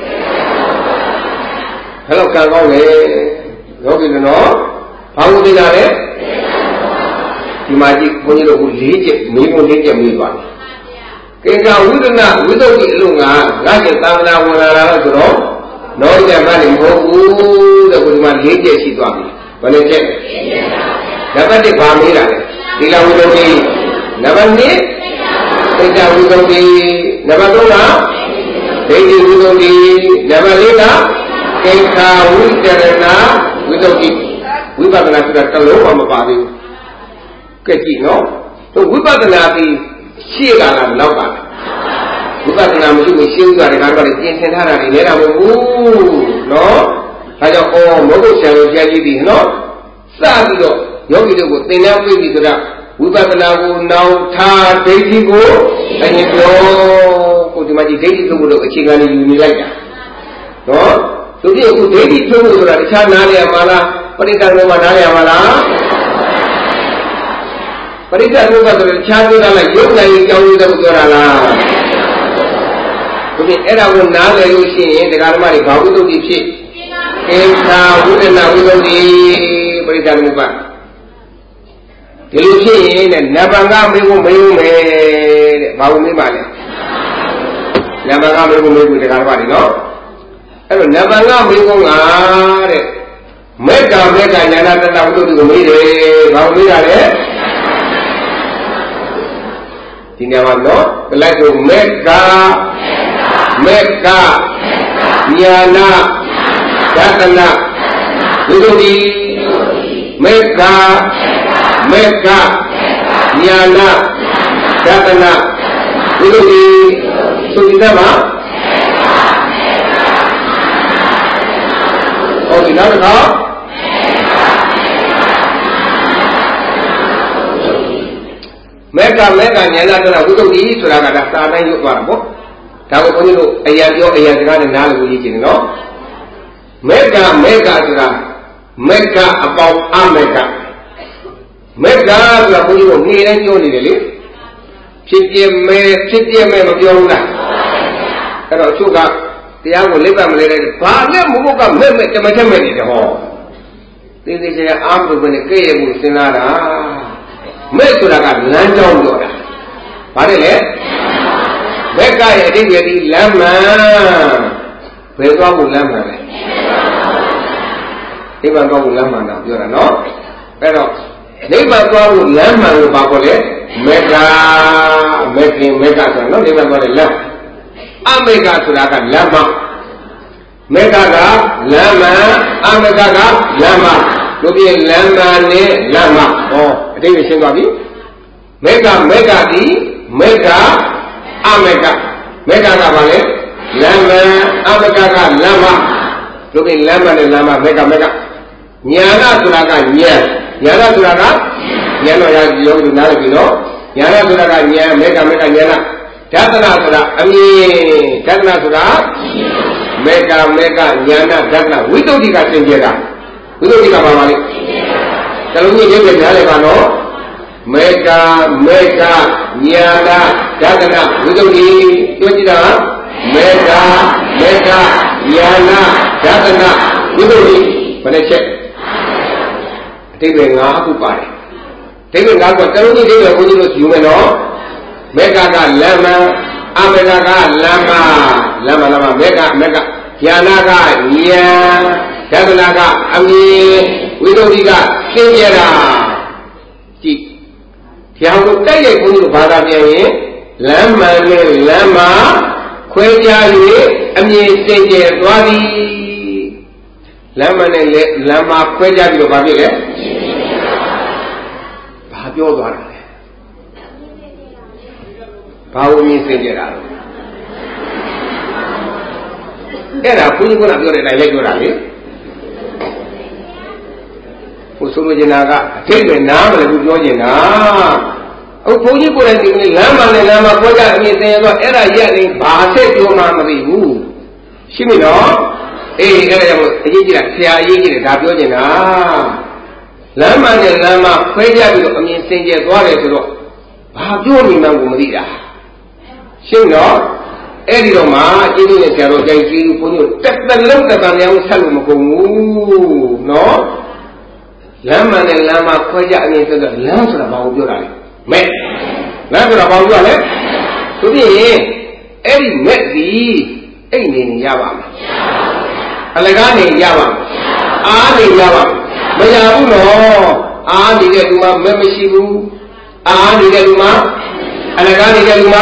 ဘယ်တော့ကံကောင်းလဲယောဂီနော်ဘာကိုသင်တာလဲဒီမှာကြည့်ဘုန်းကြီးတို့က4ချက်မိဘ4ချက်မိသွားတယ်ကေကဝိဒနာဝိသုဒ္ဓိအလုံးကငါကျင်သာသနာဝင်လာတော့ဆိုတော့နောကြမနေမဟုတ်ဘူးတဲ့ဘုရား4ချက်ရှိသွားပြီဘယ်နှချက်နံပါတ်1ဘာမေးတာလဲသီလဝိသုဒ္ဓိနံပါတ်2စိတ်ဝိသုဒ္ဓိနံပါတ်3ကဒိဋ္ဌိဝိသုဒ္ဓိနံပါတ်4ကကေခာဝိတရဏဝိသုဒ္ဓိဝိပဿနာဆိုတာတစ်လုံးမှမပါသေးဘူးကဲကြည့်နော်တို့ဝိပဿနာပြီးရှေ့ကလားနောက်ကလားဝိပဿနာမရှိဘူးရှင်းဥစွာတခါတော့ပြင်ဆင်ထားတာတွေလည်းတော့မဟုတ်ဘူးနော်ဒါကြောင့်မောဂုတ်ဆရာတော်ဘုရားကြီးဒီနော်စပြီးတော့ယောဂီတို့ကိုသင်တန်းပေးပြီးဆိုတော့ဝိပဿနာကိုနောက်ထားဒိဋ္ဌိကိုအရင်ပြောကိုဒီမှာဒီဒိဋ္ဌိထုတ်ဖို့အခြေခံနေယူနေလိုက်တာနော်သူပြည့်အခုဒိဋ္ဌိထုတ်ဖို့ဆိုတာတခြားနားရမှာလားပရိသတ်လုံးမှာနားရမှာလားပရိသတ်လုံးကဆိုတခြားပြောတာလိုက်ရုပ်နိုင်ရင်ကြောင်းရတဲ့ပြောတာလားသူပြည့်အဲ့ဒါကိုနားလည်လို့ရှိရင်တရားဓမ္မတွေဘာဝိတ္တုဖြစ်ကေသာဝိဒနာဝိသုဒ္ဓိပရိသတ်လုံးကဒီလိုဖြစ်ရင်တဲ့နဗံကမေဖို့မေးဦးမယ်တဲ့ဘာလို့မေးပါလဲနဗံကမေဖို့မေးဘူးတရားဓမ္မတွေနော်အဲ့တော့နဗံကမေဖို့ငါတဲ့မေတ္တာညာနာတတဝိသုဒ္ဓိကိုမေးတယ်ဘာလို့မေးတာလဲဒီနေရာမှာနော်ဒီလိုက်ကိုမေတ္တာညာနာတတနာဝိသုဒ္ဓိမေတ္တာညာနာတတနာဝိသုဒ္ဓိဆိုဒီတော့မှာဟုတ်ဒီနောက်တစ်ခါမေကညာနာတတနာဝိသုဒ္ဓိဆိုတာကဒါစာတိုင်းရုပ်သွားတာပေါ့ဒါကိုဘုန်းကြီးတို့အရာပြောအရာစကားနဲ့နားလည်ဖို့ရည်ကြည်တယ်နော်မေကဆိုတာမေကအပေါင်းအမေကမေတ္တာဆိုတာဘုန်းကြီးတို့နေတိုင်းပြောနေတယ်လေဖြစ်ပြမဲ့မပြောဘူးလားအဲ့တော့အချို့ကတရားကိုလက်ပတ်မလဲတဲ့ဘာနဲ့မဟုတ်ကမဲ့တမချက်မဲ့နေတယ်ဟောသိသိချာအားမလို့ပဲနဲ့ကဲ့ရဲ့မှုစဉ်းစားတာမဲ့ဆိုတာကလမ်းကြောင်းပြောတာဘာလဲလဲဘက်ကရဲ့အတိတ်ရဲ့ဒီလမ်းမှန်ဘယ်သွားဖို့လမ်းမှန်လဲဒီဘက်သွားဖို့လမ်းမှန်တော့ပြောတာနော်အဲ့တော့နိဗ္ဗာန်သွားဖို့လမ်းမှန်ကိုပါပေါ်လေမေတ္တာဆိုတာနော်နိဗ္ဗာန်သွားတဲ့လမ်းအမေကဆိုတာကလမ်းမမေတ္တာကလမ်းမှန်အမေကလမ်းမှတို့ပြင်လမ်းမှန်နဲ့လမ်းမှဟောအတိတ်ရှင်းသွားပြီမေတ္တာဒီမေတ္တာအမေကမေတ္တာကဘာလဲလမ်းမှန်အမေကလမ်းမှတို့ပြင်လမ်းမှန်နဲ့လမ်းမှမေတ္တာညာနာဆိုတာကညာနာဆိုတာကညာတော့ယောဂီတို့နားလည်ပြီနော်ညာနာဆိုတာကညာမေကညာနာဓာတနာဆိုတာအမြင်ဓာတနာဆိုတာမေကညာနာဓာတနာဝိသုဒ္ဓိကသင်္ကြတာဝိသုဒ္ဓိကပါပါလိတလုံးကြီးလေးပဲနားလည်ပါနော်မေကညာနာဓာတနာဝိသုဒ္ဓိတွေ့ကြည့်တာမေကညာနာဓာတနာဝိသုဒ္ဓိဘယ်နဲ့ချက်ဒိဗေ၅ခုပါတယ်ဒိဗေ၅ခုတလုံးကြီးဒိဗေဘုန်းကြီးတို့ယူမယ်နော်မေကလမ်းမအမေကလမ်းမမေကညာနာကညာဓာတနာကအမြင်ဝိသုဒ္ဓိကသင်္ကြတာကြည့်တရားကိုတိုက်ရိုက်ဘုန်းကြီးတို့ဘာသာပြန်ရင်လမ်းမှန်နဲ့လမ်းမခွဲခြား၍အမြင်သင်္ကြသွားသည်လမ်းမှန်နဲ့လမ်းမခွဲခြားပြီးတော့ဘာဖြစ်လဲဘာပြောသွားတာလဲဘာဝမြင်သင်ကြတာလဲအဲ့ဒါဘုန်းကြီးကပြောတဲ့အတိုင်းလိုက်ပြောတာလေဘုဆိုလိုချင်တာကအထိတ်ပဲနားမလဲဘူးပြောချင်တာအခုဘုန်းကြီးကိုယ်တိုင်ဒီလမ်းမှနဲ့လမ်းမှပြောကြအမြင်သင်ရတော့အဲ့ဒါရက်နေဘာဆက်ပြောမှမသိဘူးရှိပြီနော်အေးအဲ့ဒါကြောင့်အရေးကြီးတာဆရာအရေးကြီးတယ်ဒါပြောချင်တာလမ်းမှနဲ့လမ်းမှခွဲကြပြီးတော့အမြင်စင်ကြယ်သွားတယ်ဆိုတော့ဘာပြောနေမှန်းကိုမသိတာရှင်းနော်အဲ့ဒီတော့မှကျေးဇူးနဲ့ဆရာတော်ကြိုက်ကျေးဇူးဘုန်းကြီးတက်တလုံးတက်တန်များဆက်လို့မကုန်ဘူးနော်လမ်းမှနဲ့လမ်းမှခွဲကြအမြင်ဆိုတော့လမ်းဆိုတာဘာကိုပြောတာလဲမဲ့လမ်းဆိုတာဘာကိုပြောလဲဆိုပြီးရင်အဲ့ဒီမဲ့ဒီအဲ့နေနေရပါမယ်အလကားနေရပါမယ်အားနေရပါမယ်မရဘူးနော်အားနေတဲ့လူမှမဲ့မရှိဘူးအားနေတဲ့လူမှအလကားနေတဲ့လူမှ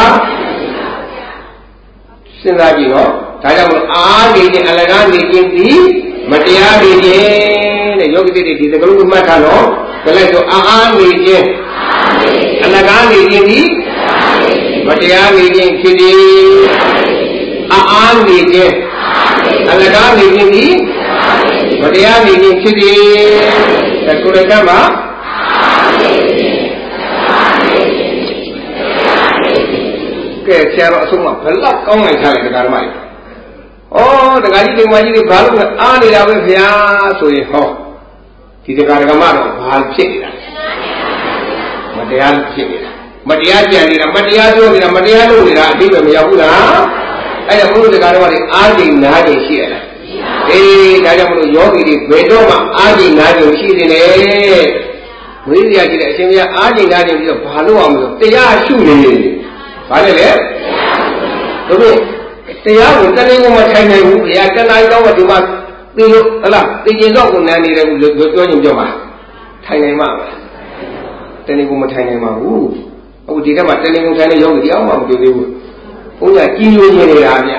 စဉ်းစားကြည့်နော်ဒါကြောင့်မို့အားနေခြင်းအလကားနေခြင်းဒီမတရားနေခြင်းတဲ့ယောဂီတွေဒီစကားလုံးမှတ်ထားနော်ဒါလိုက်ဆိုအားနေခြင်းအလကားနေခြင်းဒီမတရားနေခြင်းဖြစ်သည်အားနေခြင်းအလကားနေခြင်းဒီမတရားနေခြင်းဖြစ်သည်ဒါကိုယ်လည်းကမှာကဲဆရာတော်အဆုံးမှာဘယ်လောက်ကောင်းလိုက်ထားလဲတရားဓမ္မကြီးဩတရားကြီးဒီမကြီးတွေဘာလို့လဲအားနေတာပဲဗျာဆိုရင်ဟောဒီတရားဓမ္မတော့ဘာဖြစ်နေတာမတရားဖြစ်နေတာမတရားကြံနေတာမတရားပြောနေတာမတရားလုပ်နေတာအတိတ်ပဲမရောက်ဘူးလားအဲ့ဒါဘုရားတရားဓမ္မတွေအားကျင်နားကျင်ရှိရလားအေးဒါကြောင့်မလို့ယောဂီတွေဘယ်တော့မှအားကျင်နားကျင်ရှိနေတယ်ဝိရိယကြီးတဲ့အရှင်ဘုရားအားကျင်နားကျင်ပြီးတော့ဘာလို့အောင်မလို့တရားရှုနေဘာလဲလေတို့တရားကိုတဏှင်းကိုမထိုင်နိုင်ဘူးဘုရားတဏှာကြောင့်ဒီမှာသိလို့ဟလားသိကျင်တော့ကိုနန်းနေတယ်လို့ပြောရင်ပြောမှာထိုင်နိုင်မှာတဏှင်းကိုမထိုင်နိုင်ပါဘူးအခုဒီကမှာတဏှင်းကိုထိုင်တဲ့ယောဂီတရားမှမတွေ့သေးဘူးဘုရားကြီးညိုနေနေတာဗျ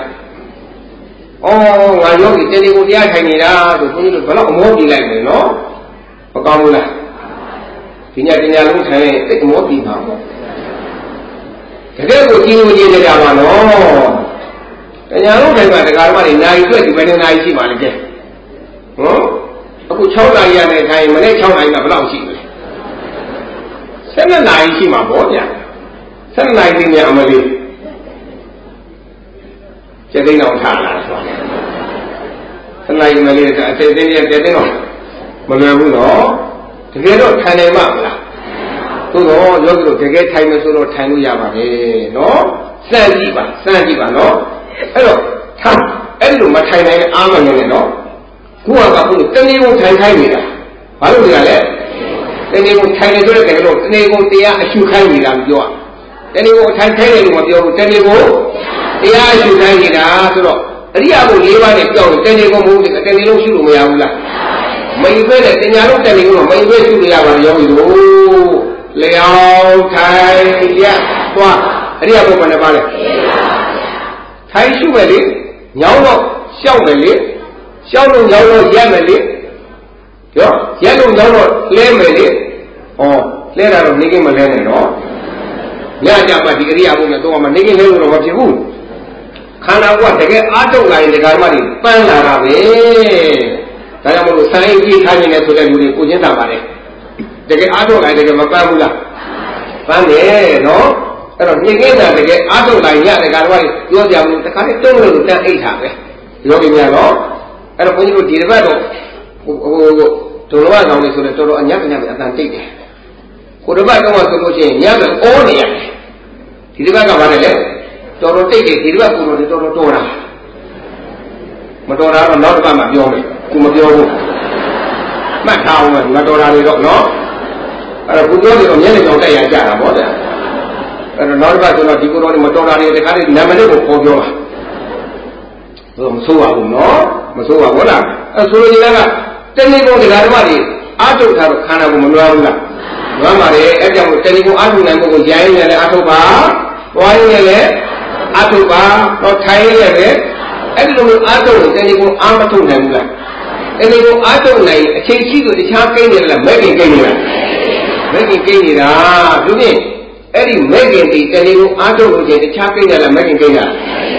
ငါယောဂီတဏှင်းကိုတရားထိုင်နေတာဆိုဘုန်းကြီးတို့ဘယ်တော့အမောပြေးလိုက်မယ်နော်မကောင်းဘူးလားဒီညတင်ညာလုံးထိုင်ရင်သိအမောပြေးပါပေါ့တကယ်ကိုကြီးညိုနေကြပါနော်တရားလုံးတိုင်းမှာတရားဓမ္မတွေနိုင်အတွက်ဒီဘယ်နဲ့နိုင်ရှိမှလဲကျဲအခု6နာရီရတဲ့ခိုင်းမနေ့6နာရီကဘယ်လောက်ရှိလဲ12နာရီရှိမှာပေါ့ဗျာ12နာရီသိမြအမလေးကျက်သိန်းအောင်ထားလာဆို12နာရီမလေးအစိတ်သိန်းကျက်သိန်းအောင်မလွယ်ဘူးနော်တကယ်တော့ထိုင်နိုင်မှာမလားသို့တော့ယောဂီတို့တကယ်ထိုင်မယ်ဆိုတော့ထိုင်လို့ရပါပဲနော်စမ်းကြည့်ပါနော်အဲ့တော့ထားအဲ့လိုမထိုင်နိုင်တဲ့အားမနေနဲ့နော်ခုကဘုရားတဏှင်းကိုထိုင်ခိုင်းနေတာဘာလို့လဲတဏှင်းကိုထိုင်နေဆိုတဲ့ကတော့တဏှင်းကိုတရားအရှုခိုင်းနေတာပြောတဏှင်းကိုထိုင်ခိုင်းတယ်လို့မပြောဘူးတဏှင်းကိုတရားအရှုခိုင်းနေတာဆိုတော့အရိယာဘု၄ပါးနဲ့ပြောရင်တဏှင်းကိုမဟုတ်ဘူးတဏှင်းလုံးရှုလို့မရဘူးလားမယူပဲတဲ့တရားလုံးတဏှင်းကိုမယူပဲရှုလို့ရပါရောလို့လျောင်းထိုင်ရသွားအရိယာဘုဘယ်နှပါလဲထိုင်ရှုမယ်လေညောင်းတော့ရှောက်မယ်လေရှောက်လို့ညောင်းတော့ရက်မယ်လေပြောရက်လို့ညောင်းတော့လဲမယ်လေလဲတာတော့နေကင်းမလဲနဲ့နော်ညကြပါဒီအရိယာဘုနဲ့တော့မှနေကင်းလဲလို့တော့မဖြစ်ဘူးခန္ဓာကတကယ်အားထုတ်လာရင်ဒီကာမတွေပန်းလာတာပဲဒါကြောင့်မလို့ဆိုင်ကြီးထားနေတယ်ဆိုတဲ့လူတွေကိုချင်းတာပါတယ်တကယ်အားထုတ်လာရင်တကယ်မပန်းဘူးလားပန်းတယ်နော်အဲ့တော့နေကင်းတာတကယ်အားထုတ်လာရင်ရတယ်ကတော့ပြောကြဘူးတခါလေးတုံးလို့တန်းအိတ်တာပဲယောဂီများတော့အဲ့တော့ဘုန်းကြီးတို့ဒီတစ်ပတ်တော့ဒုလဝကောင်လေးဆိုတော့တော်တော်အညံ့အတန်တိတ်တယ်ကိုတစ်ပတ်တော့ဆိုလို့ရှိရင်ညကအောနေရတယ်ဒီတစ်ပတ်ကဘာလဲလဲတော်တော်တိတ်တယ်ဒီတစ်ပတ်ကိုတော်တော်တော်တာမတော်တာတော့နောက်တစ်ပတ်မှပြောမယ်သူမပြောဘူးမှတ်ထားအောင်မတော်တာတွေတော့နော်အဲ့တော့ဘုရားတွေတော့မျက်နှာကြောင်တက်ရကြတာပေါ့ဗျာအဲ့တော့နောက်တစ်ပတ်ဆိုတော့ဒီကိုတော်တွေမတော်တာတွေတခါလေးနာမည်ကိုပေါ်ပြောတာမဆိုးပါဘူးနော်မဆိုးပါဘူးလားအဲ့ဆိုလိုချင်တာကတဏှိကုံတရားဓမ္မတွေအာထုတ်ထားတော့ခန္ဓာကိုမလွားဘူးလားလွားပါလေအဲ့ကြောင့်တဏှိကုံအာထုတ်နိုင်ဖို့ကိုရိုင်းနေလည်းအာထုတ်ပါတွားရင်းနဲ့လည်းအာထုတ်ပါတော့ထိုင်ရင်းနဲ့လည်းအဲ့ဒီလိုအာထုတ်ရင်တဏှိကုံအာမထုတ်နိုင်ဘူးလားတဏှိကုံအာထုတ်နိုင်အချိန်ရှိလို့တခြားကိန်းနေလားမဲ့ကိန်းနေလားမဲ့ကိန်းနေတာသူဖြင့်အဲ့ဒီမဲ့ကိန်းဒီတဏှိကုံအာထုတ်လို့ချင်းတခြားကိန်းနေလားမဲ့ကိန်းလား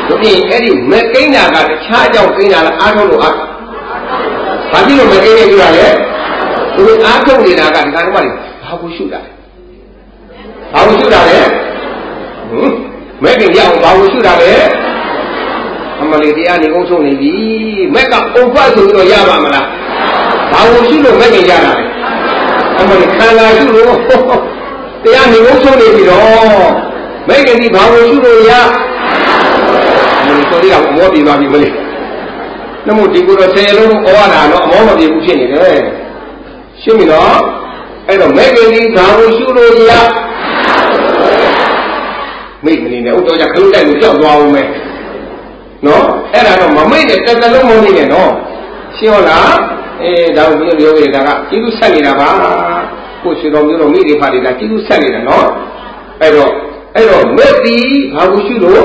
တို့ပြင်အဲ့ဒီမကိန်းတာကတခြားကြောင့်ကိန်းတာလားအားထုတ်လို့အားဘာဖြစ်လို့မကိန်းနေကြတာလဲသူအားထုတ်နေတာကဒီကနေ့မှဘာကိုရှုတာဘာကိုရှုတာလဲမဲ့ကိန်းရအောင်ဘာကိုရှုတာလဲအမလီတရားနေကုန်ဆုံးနေပြီမဲ့ကအုပ်ဖတ်ဆိုပြီးတော့ရပါမလားဘာကိုရှုလို့မဲ့ကိန်းရတာလဲအမလီခန္ဓာရှုလို့တရားနေကုန်ဆုံးနေပြီတော့မဲ့ကိန်းဒီဘာကိုရှုလို့ရဆိုရအောင်အမောပြေသွားပြီမလေးနမို့ဒီကိုတော့10လုံးဩဝါဒတော့အမောမပြေဘူးဖြစ်နေတယ်ရှင်းပြီနော်အဲ့တော့မဲ့ကိန်းဒီဘာကိုရှုလို့ရမိတ်မနေနဲ့ဥတော်ကြခလုတ်တိုက်လို့ကြောက်သွားအောင်မယ်နော်အဲ့ဒါတော့မမိတ်နဲ့တစ်လုံးမနေနဲ့နော်ရှင်းဟုတ်လားဒါကိုဘုရားပြောခဲ့တာကကျေးဇူးဆက်နေတာပါကိုရှင်တော်မျိုးတော်မိတွေဖာတွေကကျေးဇူးဆက်နေတာနော်အဲ့တော့မဲ့ဒီဘာကိုရှုလို့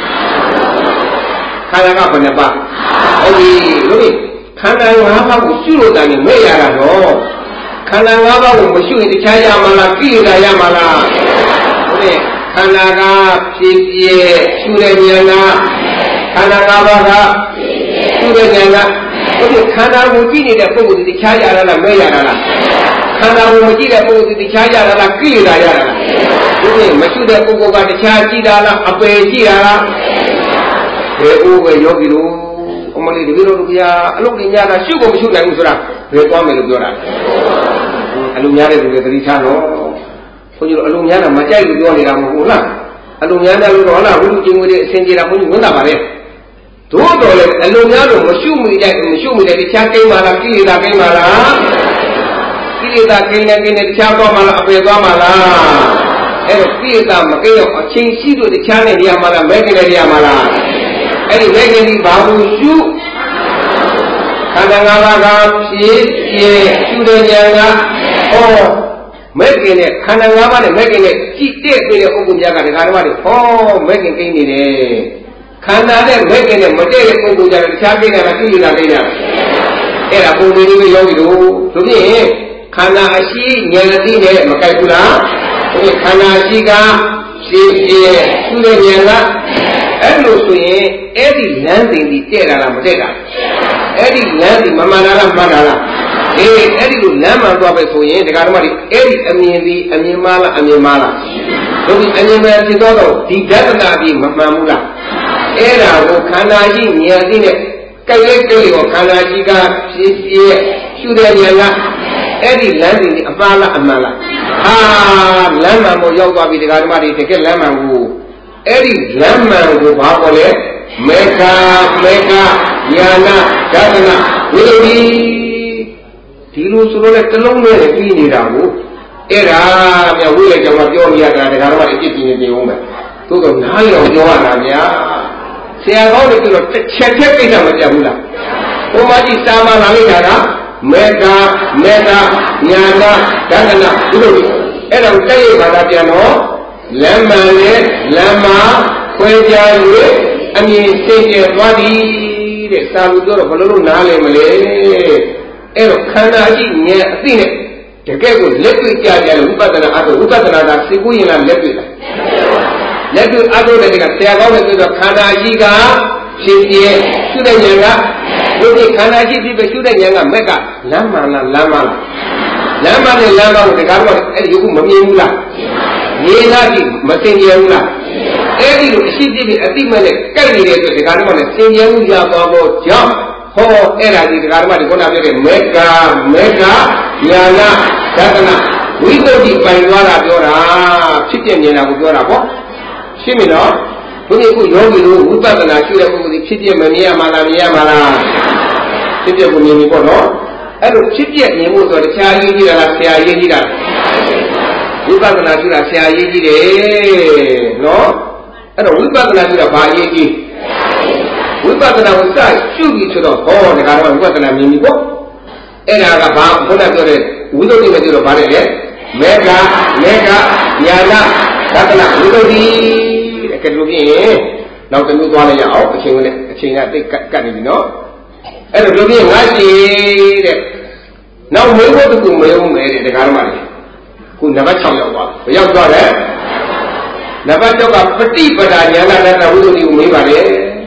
ခန္ဓာကဘယ်နှပါအဲ့ဒီလို့ခန္ဓာ၅ပါးကိုရှုလို့တိုင်မဲ့ရတာတော့ခန္ဓာ၅ပါးကိုမရှုရင်တခြားရမလားကိလေသာရမလားဟုတ်ခန္ဓာကဖြစ်ပြရှုတဲ့ဉာဏ်ကခန္ဓာ၅ပါးကရှုတဲ့ဉာဏ်ကဟုတ်ခန္ဓာကိုကြည့်နေတဲ့ပုဂ္ဂိုလ်ဒီတခြားရတာလားမဲ့ရတာလားခန္ဓာကိုမကြည့်တဲ့ပုဂ္ဂိုလ်ဒီတခြားရတာလားကိလေသာရတာလားဒီမရှုတဲ့ပုဂ္ဂိုလ်ကတခြားကြည့်တာလားအပယ်ကြည့်တာလားဘယ်ဦးပဲယောဂီတို့အမလေးတပည့်တော်တို့ဗျာအလုပ်တွေများတာရှုဖို့မရှုနိုင်ဘူးဆိုတာဘယ်သွားမယ်လို့ပြောတာအလုပ်များတဲ့လူတွေသတိထားတော့ဘုန်းကြီးတို့အလုပ်များတာမကြိုက်လို့ပြောနေတာမဟုတ်ဘူးလားအလုပ်များတယ်လို့တော့လားဝိတုကျင်ဝေတွေအစင်ကြေတာဘုန်းကြီးဝန်တာပါလေသို့တော်လည်းအလုပ်များတော့မရှုမိတဲ့တခြားကိန်းပါလားကိလေသာကိန်းပါလားကိလေသာကိန်းနဲ့တခြားသွားမှလားအပယ်သွားမှလားအဲ့တော့ကိလေသာမကိန်းတော့အချင်းရှိလို့တခြားနဲ့နေရာမှလားမဲကိလေသာမှလားအဲ့ဒီမဲ့ခင်ဒီဘာလို့ရှုခန္ဓာ၅ပါးကဖြစ်ပြရှုတဲ့ဉာဏ်ကဟောမဲ့ခင်နဲ့ခန္ဓာ၅ပါးနဲ့မဲ့ခင်နဲ့ကြည့်တဲ့ပြတဲ့ဥက္ကုများကဒကာဓမ္မတွေဟောမဲ့ခင်ကိန်းနေတယ်ခန္ဓာနဲ့မဲ့ခင်နဲ့မတည့်တဲ့ဥက္ကုကြတယ်တခြားကိန်းတာကိလေသာကိန်းတာအဲ့ဒါပုံသေးလေးယောဂီတို့တို့ဖြင့်ခန္ဓာအရှိဉာဏ်သိနဲ့မကိုက်ဘူးလားဒီခန္ဓာရှိကဖြစ်ပြရှုတဲ့ဉာဏ်ကအဲ့လိုဆိုရင်အဲ့ဒီလမ်းစဉ်ဒီတဲ့တာလားမတဲ့တာအဲ့ဒီလမ်းစဉ်မမှန်တာလားမှန်တာလားအဲ့ဒီလိုလမ်းမှန်သွားပဲဆိုရင်ဒကာဓမ္မတွေအဲ့ဒီအမြင်ဒီအမြင်မှားလားအမြင်မှားလားတို့ဒီအမြင်မှန်ဖြစ်တော့ဒီဒသနာဒီမမှန်ဘူးလားအဲ့ဒါကိုခန္ဓာရှိဉာဏ်သိနဲ့ကြိုက်လိုက်ကြိုက်ရောခန္ဓာရှိကဖြစ်ပြရှုတဲ့ဉာဏ်ကအဲ့ဒီလမ်းစဉ်ဒီအမှားလားအမှန်လားလမ်းမှန်ကိုရောက်သွားပြီဒကာဓမ္မတွေတကယ်လမ်းမှန်ကိုအဲ့ဒီလမ်းမှန်ကိုဘာပေါ်လဲမေဃညာနာဒသနာဝိတ္တိဒီလိုဆိုတော့တလုံးနဲ့ပြီးနေတာကိုအဲ့ဒါမြတ်ဝိလေကျောင်းကပြောနေရတာဒကာတော်ကအစ်စ်ကြီးနေအောင်ပဲသို့တော့နားရောပြောရတာများဆရာကောင်းတွေပြောတော့တစ်ချက်ချက်ကိစ္စမပြတ်ဘူးလားဘုမကြီးစာမလာလိုက်တာကမေဃညာနာဒသနာဝိတ္တိအဲ့ဒါကိုတိုက်ရိုက်ဘာသာပြန်တော့လမ်းမှန်နဲ့လမ်းမှာခွဲခြား၍အမြင်သိကျသွားသည်တဲ့စာလူပြောတော့ဘယ်လိုလုပ်နားလည်မလဲအဲ့တော့ခန္ဓာရှိဉာဏ်အသိနဲ့တကယ်ကိုလက်တွေ့ကြကြလို့ဝိပဿနာအထုဝိပဿနာကစိတ်ကူးရင်လားလက်တွေ့လားလက်တွေ့အထုတဲ့ကဆရာကောင်းတဲ့ဆိုတော့ခန္ဓာရှိကဖြစ်ပြရှုတဲ့ဉာဏ်ကဒီခန္ဓာရှိဖြစ်ပြရှုတဲ့ဉာဏ်ကမက်ကလမ်းမှန်လားလမ်းမှန်လားလမ်းမှန်နဲ့လမ်းမှန်ကိုတကားတော့အဲ့ဒီကမမြင်ဘူးလားနေလာကြည့်မသိကြဘူးလားအဲ့ဒီလိုအရှိပြည့်အတိမဲ့နဲ့ကြိုက်နေတဲ့အတွက်ဒီကားတော့လည်းသင်ကြမှုရသွားဖို့ကြောင့်ဟောအဲ့ဒါဒီကားတော့ဒီခုနပြောတဲ့မေဃညာနာဒသနာဝိသုဒ္ဓိပိုင်သွားတာပြောတာဖြစ်ပြမြင်တာကိုပြောတာပေါ့ရှင်းပြီနော်ဘုရားခုယောဂီတို့ဝိပဿနာရှုတဲ့ပုဂ္ဂိုလ်ကြီးဖြစ်ပြမမြင်ရမှာလားမြင်ရမှာလားဖြစ်ပြကိုမြင်ပြီပေါ့နော်အဲ့လိုဖြစ်ပြမြင်ဖို့ဆိုတော့တခြားရေးကြည့်တာလားဆရာရေးကြည့်တာဝိပဿနာရှုတာဆရာရေးကြည့်တယ်နော်အဲ့တော့ဝိပဿနာရှုတာဘာရေးကြည့်ဝိပဿနာကိုစရှုပြီးဆိုတော့ဟောဒီကတော့ဝိပဿနာမြင်ပြီပေါ့အဲ့ဒါကဘာခုနပြောတဲ့ဝိသုဒ္ဓိမပြောတော့ဗါတယ်လေမေဃညာနာဒသနာဝိသုဒ္ဓိတဲ့ကဲလို့ပြင်းနောက်တစ်မျိုးသွားလိုက်ရအောင်အချိန်ကတိတ်ကတ်နေပြီနော်အဲ့တော့လို့ပြင်းငါရှိတဲ့နောက်မေဖို့တကူမေဖို့မယ်တဲ့ဒီကတော့မှလေခုနံပါတ်6ရောက်သွားဘယ်ရောက်သွားလဲနံပါတ်6ကပฏิပဒါဉာဏ်ကတ္တဝိသုဒ္ဓိကိုမေးပါလေ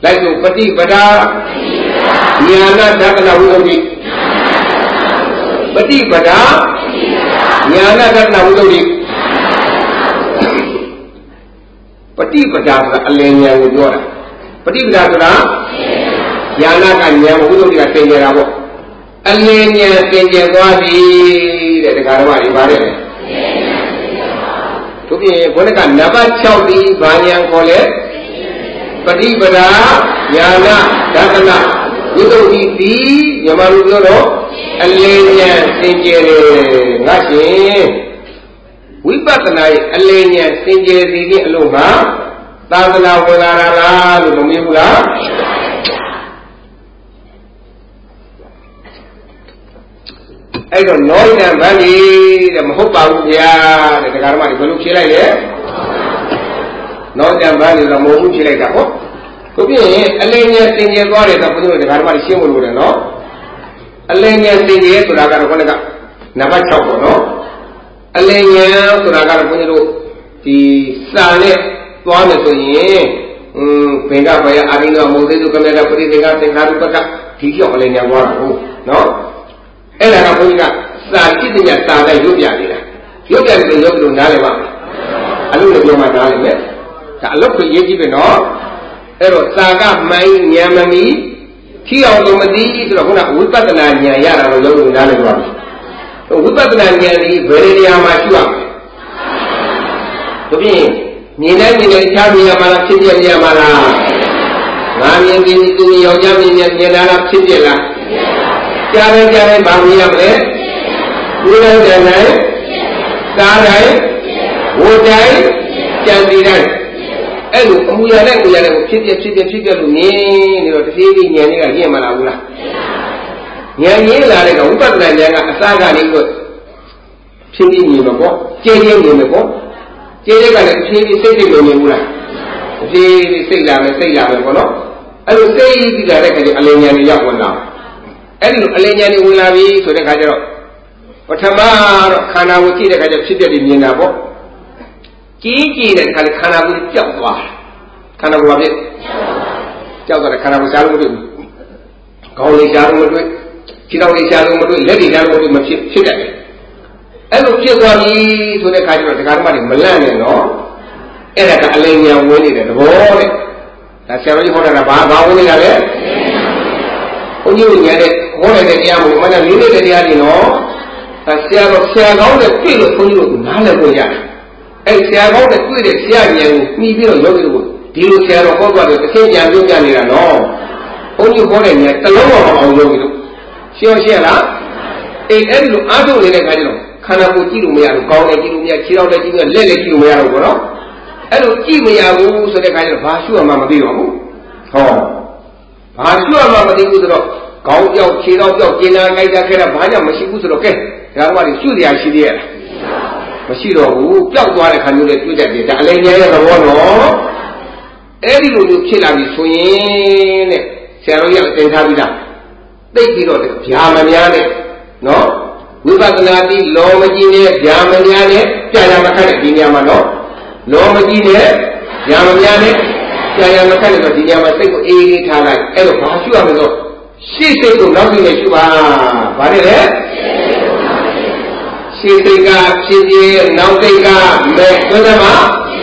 လိုက်ဆိုပฏิပဒါဉာဏဒသနာဝိသုဒ္ဓိပฏิပဒါဉာဏဒသနာဝိသုဒ္ဓိပฏิပဒါဆိုတာအလယ်ဉာဏ်ကိုပြောတာပฏิပဒါဆိုတာဉာဏကဉာဏ်ဝိသုဒ္ဓိကသင်ကြတာပေါ့အလယ်ဉာဏ်သင်ကြသွားပြီတဲ့တရားတော်တွေပါတယ်တို့ပြင်ဘုန်းကနံပါတ်6ဒီဘာဉာဏ်ခေါ်လဲပฏิပဒါဉာဏဒသနာဝိသုဒ္ဓိတိမြန်မာလိုပြောတော့အလယ်ဉာဏ်သင်ကြတယ်ငါရှင်ဝိပဿနာရဲ့အလယ်ဉာဏ်သင်ကြစီခြင်းအလို့မှာသာသနာဝင်လာတာလားလို့မမြင်ဘူးလားအဲ့တော့နောဉာဏ်ဗန္ဒီတဲ့မဟုတ်ပါဘူးဗျာတဲ့တရားဓမ္မတွေဘယ်လိုဖြေလိုက်လဲနောဉာဏ်ဗန္ဒီတော့မဟုတ်ဘူးဖြေလိုက်တာဟုတ်ကိုပြင်းအလယ်ဉာဏ်သင်ကြသွားတယ်ဆိုဘုရားတရားဓမ္မတွေရှင်းဖို့လိုတယ်နော်အလယ်ဉာဏ်သင်ကြဆိုတာကတော့ခေါင်းကနံပါတ်6ပေါ့နော်အလယ်ဉာဏ်ဆိုတာကတော့ဘုန်းကြီးတို့ဒီစာနဲ့သွားမယ်ဆိုရင်ဘင်္ဂဘယအာရိနောမုသေတုကမေတ္တပရိသေကသင်္ခါရုပကဒီကြောင့်အလယ်ဉာဏ်သွားတာဟုတ်နော်အဲ့ဒါကဘုန်းကြီးကစာကြည့်တဲ့စာတိုင်းရုပ်ပြနေတာရုပ်ပြတယ်ရုပ်လို့နားလည်ပါမယ်အလုပ်နဲ့ပြောမှနားလည်မယ်ဒါအလုပ်ကိုရေးကြည့်ပဲနော်အဲ့တော့စာကမိုင်းဉာဏ်မမီခီအောင်လို့မသိဆိုတော့ခုနဝိပဿနာဉာဏ်ရတာတော့ရုပ်လို့နားလည်ပါမယ်ဝိပဿနာဉာဏ်ဒီဘယ်နေရာမှာရှိရမလဲတို့ပြင်မြင်တဲ့အခြားမြင်ရမှာလားဖြစ်ပြမြင်ရမှာလားငါမြင်ပြီးသူယောက်ျားမြင်တာလားဖြစ်ပြလားကြားတယ်ဘာမြင်ရမလဲဝိရဒဏ်နဲ့စားတိုင်းဝိတိုင်းကြံစီတိုင်းအဲ့လိုအမူအရာနဲ့ကိုဖြစ်ပြလို့မြင်နေတော့တဖြည်းဖြည်းဉာဏ်လေးကရင့်မလာဘူးလားဉာဏ်ရင်းလာတဲ့ကဝိပဿနာဉာဏ်ကအစကနေတော့ဖြည်းဖြည်းမြင်မှာပေါ့ကျင်းမြင်မှာပေါ့ကျင်းကလည်းဖြည်းဖြည်းစိတ်မြင်ဘူးလားဖြည်းဖြည်းစိတ်လာမယ်ပေါ့နော်အဲ့လိုစိတ်ပြီးလာတဲ့ခါကျအလင်းဉာဏ်တွေရောက်ဝင်လာအဲ့ဒီလိုအလင်းဉာဏ်တွေဝင်လာပြီဆိုတဲ့ခါကျတော့ပထမတော့ခန္ဓာကိုကြည့်တဲ့ခါကျဖြစ်ပြပြီးမြင်တာပေါ့ကြည့်တဲ့ခါကျခန္ဓာကိုကြောက်သွားခန္ဓာကိုဖြစ်ကြောက်သွားတယ်ခန္ဓာကိုရှားလို့မတွေ့ဘူးခေါင်းလေးရှားလို့မတွေ့ခြေထောက်လေးရှားလို့မတွေ့လက်တွေရှားလို့မဖြစ်တတ်တယ်အဲ့လိုဖြစ်သွားပြီဆိုတဲ့ခါကျတော့တရားဓမ္မတွေမလန့်နဲ့နော်အဲ့ဒါကအလင်းဉာဏ်ဝင်နေတယ်သဘောတဲ့ဒါဆရာတော်ကြီးဟောတာကဘာဝင်နေတာလဲဘုန်းကြီးဉာဏ်နဲ့ဟောတဲ့တရားကိုမှန်တယ်လေးတဲ့တရားတွေနော်ဒါဆရာကောင်းနဲ့တွေ့လို့ဘုန်းကြီးတို့နားလည်ဖို့ရတယ်အဲ့ဆရာကောင်းနဲ့တွေ့တဲ့ဆရာဉာဏ်ကိုမှီပြီးတော့ယောဂီတို့ဒီလိုဆရာတော်ဟောသွားတယ်တစ်ချိန်ကြံပြောပြနေတာနော်ဘုန်းကြီးဟောတဲ့ဉာဏ်တစ်လုံးတော့မအောင်ယောဂီတို့ရှင်းလားအဲ့ဒီလိုအားထုတ်နေတဲ့ခါကျတော့ခန္ဓာကိုယ်ကြည့်လို့မရဘူးကောင်းတယ်ကြည့်လို့မရခြေထောက်လည်းကြည့်လို့လက်လည်းကြည့်လို့မရတော့ဘူးနော်အဲ့လိုကြည့်မရဘူးဆိုတဲ့ခါကျတော့ဘာရှုရမှမသိတော့ဘူးဟောဘာရှုရမှမသိဘူးဆိုတော့ခေါင်းပြောက်ခြေထောက်ပြောက်ကျင်နာကြိုက်တာခဲ့တာဘာကြောင့်မရှိဘူးဆိုတော့ကဲဒါတော့ဘာရှုစရာရှိသေးရဲ့မရှိတော့ဘူးပျောက်သွားတဲ့ခါမျိုးလေးတွေ့တတ်တယ်ဒါအလင်းငယ်ရဲ့သဘောနော်အဲ့ဒီလိုမျိုးဖြစ်လာပြီဆိုရင်တဲ့ဆရာတော်ကြီးကသင်ထားပြီးသားသိပြီးတော့ဗျာမများနဲ့နော်ဝိပဿနာတိလောမကြီးနဲ့ဗျာမများနဲ့ကြာရမခတ်တဲ့ဒီနေရာမှာနော်လောမကြီးနဲ့ဗျာမများနဲ့ကြာရမခတ်တဲ့ဒီနေရာမှာစိတ်ကိုအေးအေးထားလိုက်အဲ့တော့ဘာရှုရမလဲဆိုရှေ့စိတ်ကိုနောက်စိတ်နဲ့ရှုပါဗါတယ်လေရှေ့စိတ်ကဖြစ်ဖြစ်နောက်စိတ်ကမဲ့ဆိုတယ်မှာ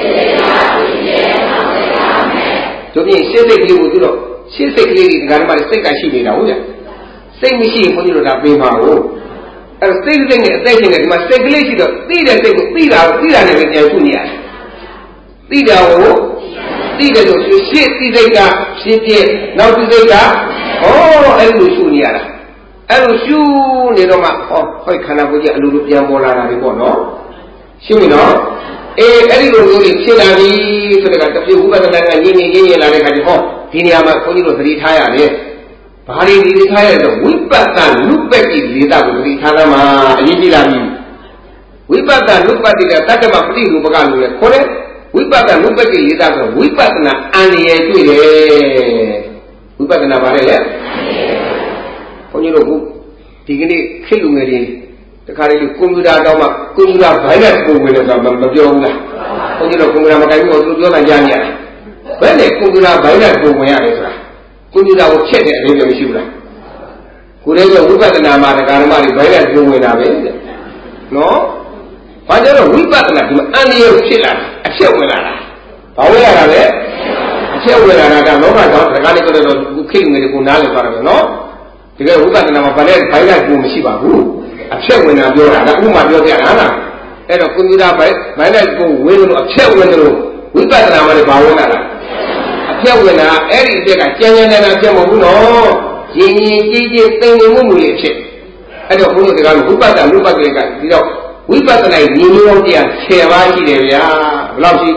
တို့ပြင်ရှေ့စိတ်ကလေးကိုသူတော့ရှေ့စိတ်ကလေးဒီကံမှာစိတ်ကရှိနေတာဟုတ်ကြစိတ်မရှိရင်ဘုန်းကြီးတို့ဒါပေးပါဦးအဲ့တော့စိတ်နဲ့အသက်ရှင်နေဒီမှာစိတ်ကလေးရှိတော့သိတဲ့စိတ်ကိုသိတာနဲ့ပဲပြန်ရှုနေရတယ်သိတာကိုသိတယ်လို့ရှေ့သိစိတ်ကဖြစ်ဖြစ်နောက်သိစိတ်ကအဲ့လိုရှုနေရတာအဲ့လိုရှုနေတော့မှဟောခန္ဓာကိုယ်ကြီးအလိုလိုပြန်ပေါ်လာတာတွေပေါ့နော်ရှုပြီနော်အဲ့ဒီလိုမျိုးတွေဖြစ်လာပြီဆိုတဲ့ကတပြည့်ဝိပဿနာကညင်လာတဲ့ခါကျဒီနေရာမှာဘုန်းကြီးတို့သတိထားရတယ်ဘာတွေသတိထားရတော့ဝိပဿနာနုပ္ပတိလေးတာကိုသတိထားသမှာအရေးကြီးလာပြီဝိပဿနာနုပ္ပတိကတတ္တမပฏิရူပကလို့လေခေါ်တယ်ဝိပဿနာနုပ္ပတိလေးတာဆိုဝိပဿနာအန္တရာယ်တွေ့တယ်ဝိပဿနာဘာလဲလဲဘုန်းကြီးတို့ဒီကနေ့ခေတ်လူငယ်တွေတခါလေကွန်ပျူတာတော့မှကွန်ပျူတာဗိုင်းရပ်စ်ပုံဝင်တယ်ဆိုတာမပြောဘူးလားဘုန်းကြီးတို့ကွန်ပျူတာမကိုင်ဘူးသူပြောတာကြားနေရတယ်ဘယ်နဲ့ကွန်ပျူတာဘိုင်းနဲ့ပုံဝင်ရတယ်ဆိုတာကွန်ပျူတာကိုချက်တဲ့အရေးမျိုးမရှိဘူးလားကိုယ်လည်းဝိပဿနာမှာတရားဓမ္မတွေဘိုင်းနဲ့ပုံဝင်တာပဲနော်ဘာကြောင့်ဝိပဿနာဒီမှာအန္တရာယ်ဖြစ်လာအဖြစ်ဝင်လာတာဘာဝင်လာတာလဲအဖြစ်ဝင်လာတာကလောကကြောင့်တရားလေးကတော့ခိတ်ငယ်ကိုနားလည်သွားတယ်နော်တကယ်ဝိပဿနာမှာဘာလဲဘိုင်းနဲ့ပုံမရှိပါဘူးအဖြစ်ဝင်တာပြောတာဒါဥပမာပြောပြတာလားအဲ့တော့ကွန်ပျူတာဘိုင်းနဲ့ပုံဝင်လို့အဖြစ်ဝင်လို့ဝိပဿနာမှာလည်းဘာဝင်လာတာအဖြစ်ဝင်တာအဲ့ဒီအဖြစ်ကကြမ်းကြမ်းတမ်းတမ်းဖြစ်မဟုတ်ဘူးနော်ရင်းရင်းကြီးကြီးသိနေမှုမူလေးဖြစ်အဲ့တော့ဘုန်းကြီးကဝိပဿနာလူပတ်ကလေးကဒီတော့ဝိပဿနာညီမျိုးတရား10ပါးရှိတယ်ဗျာဘယ်လောက်ရှိ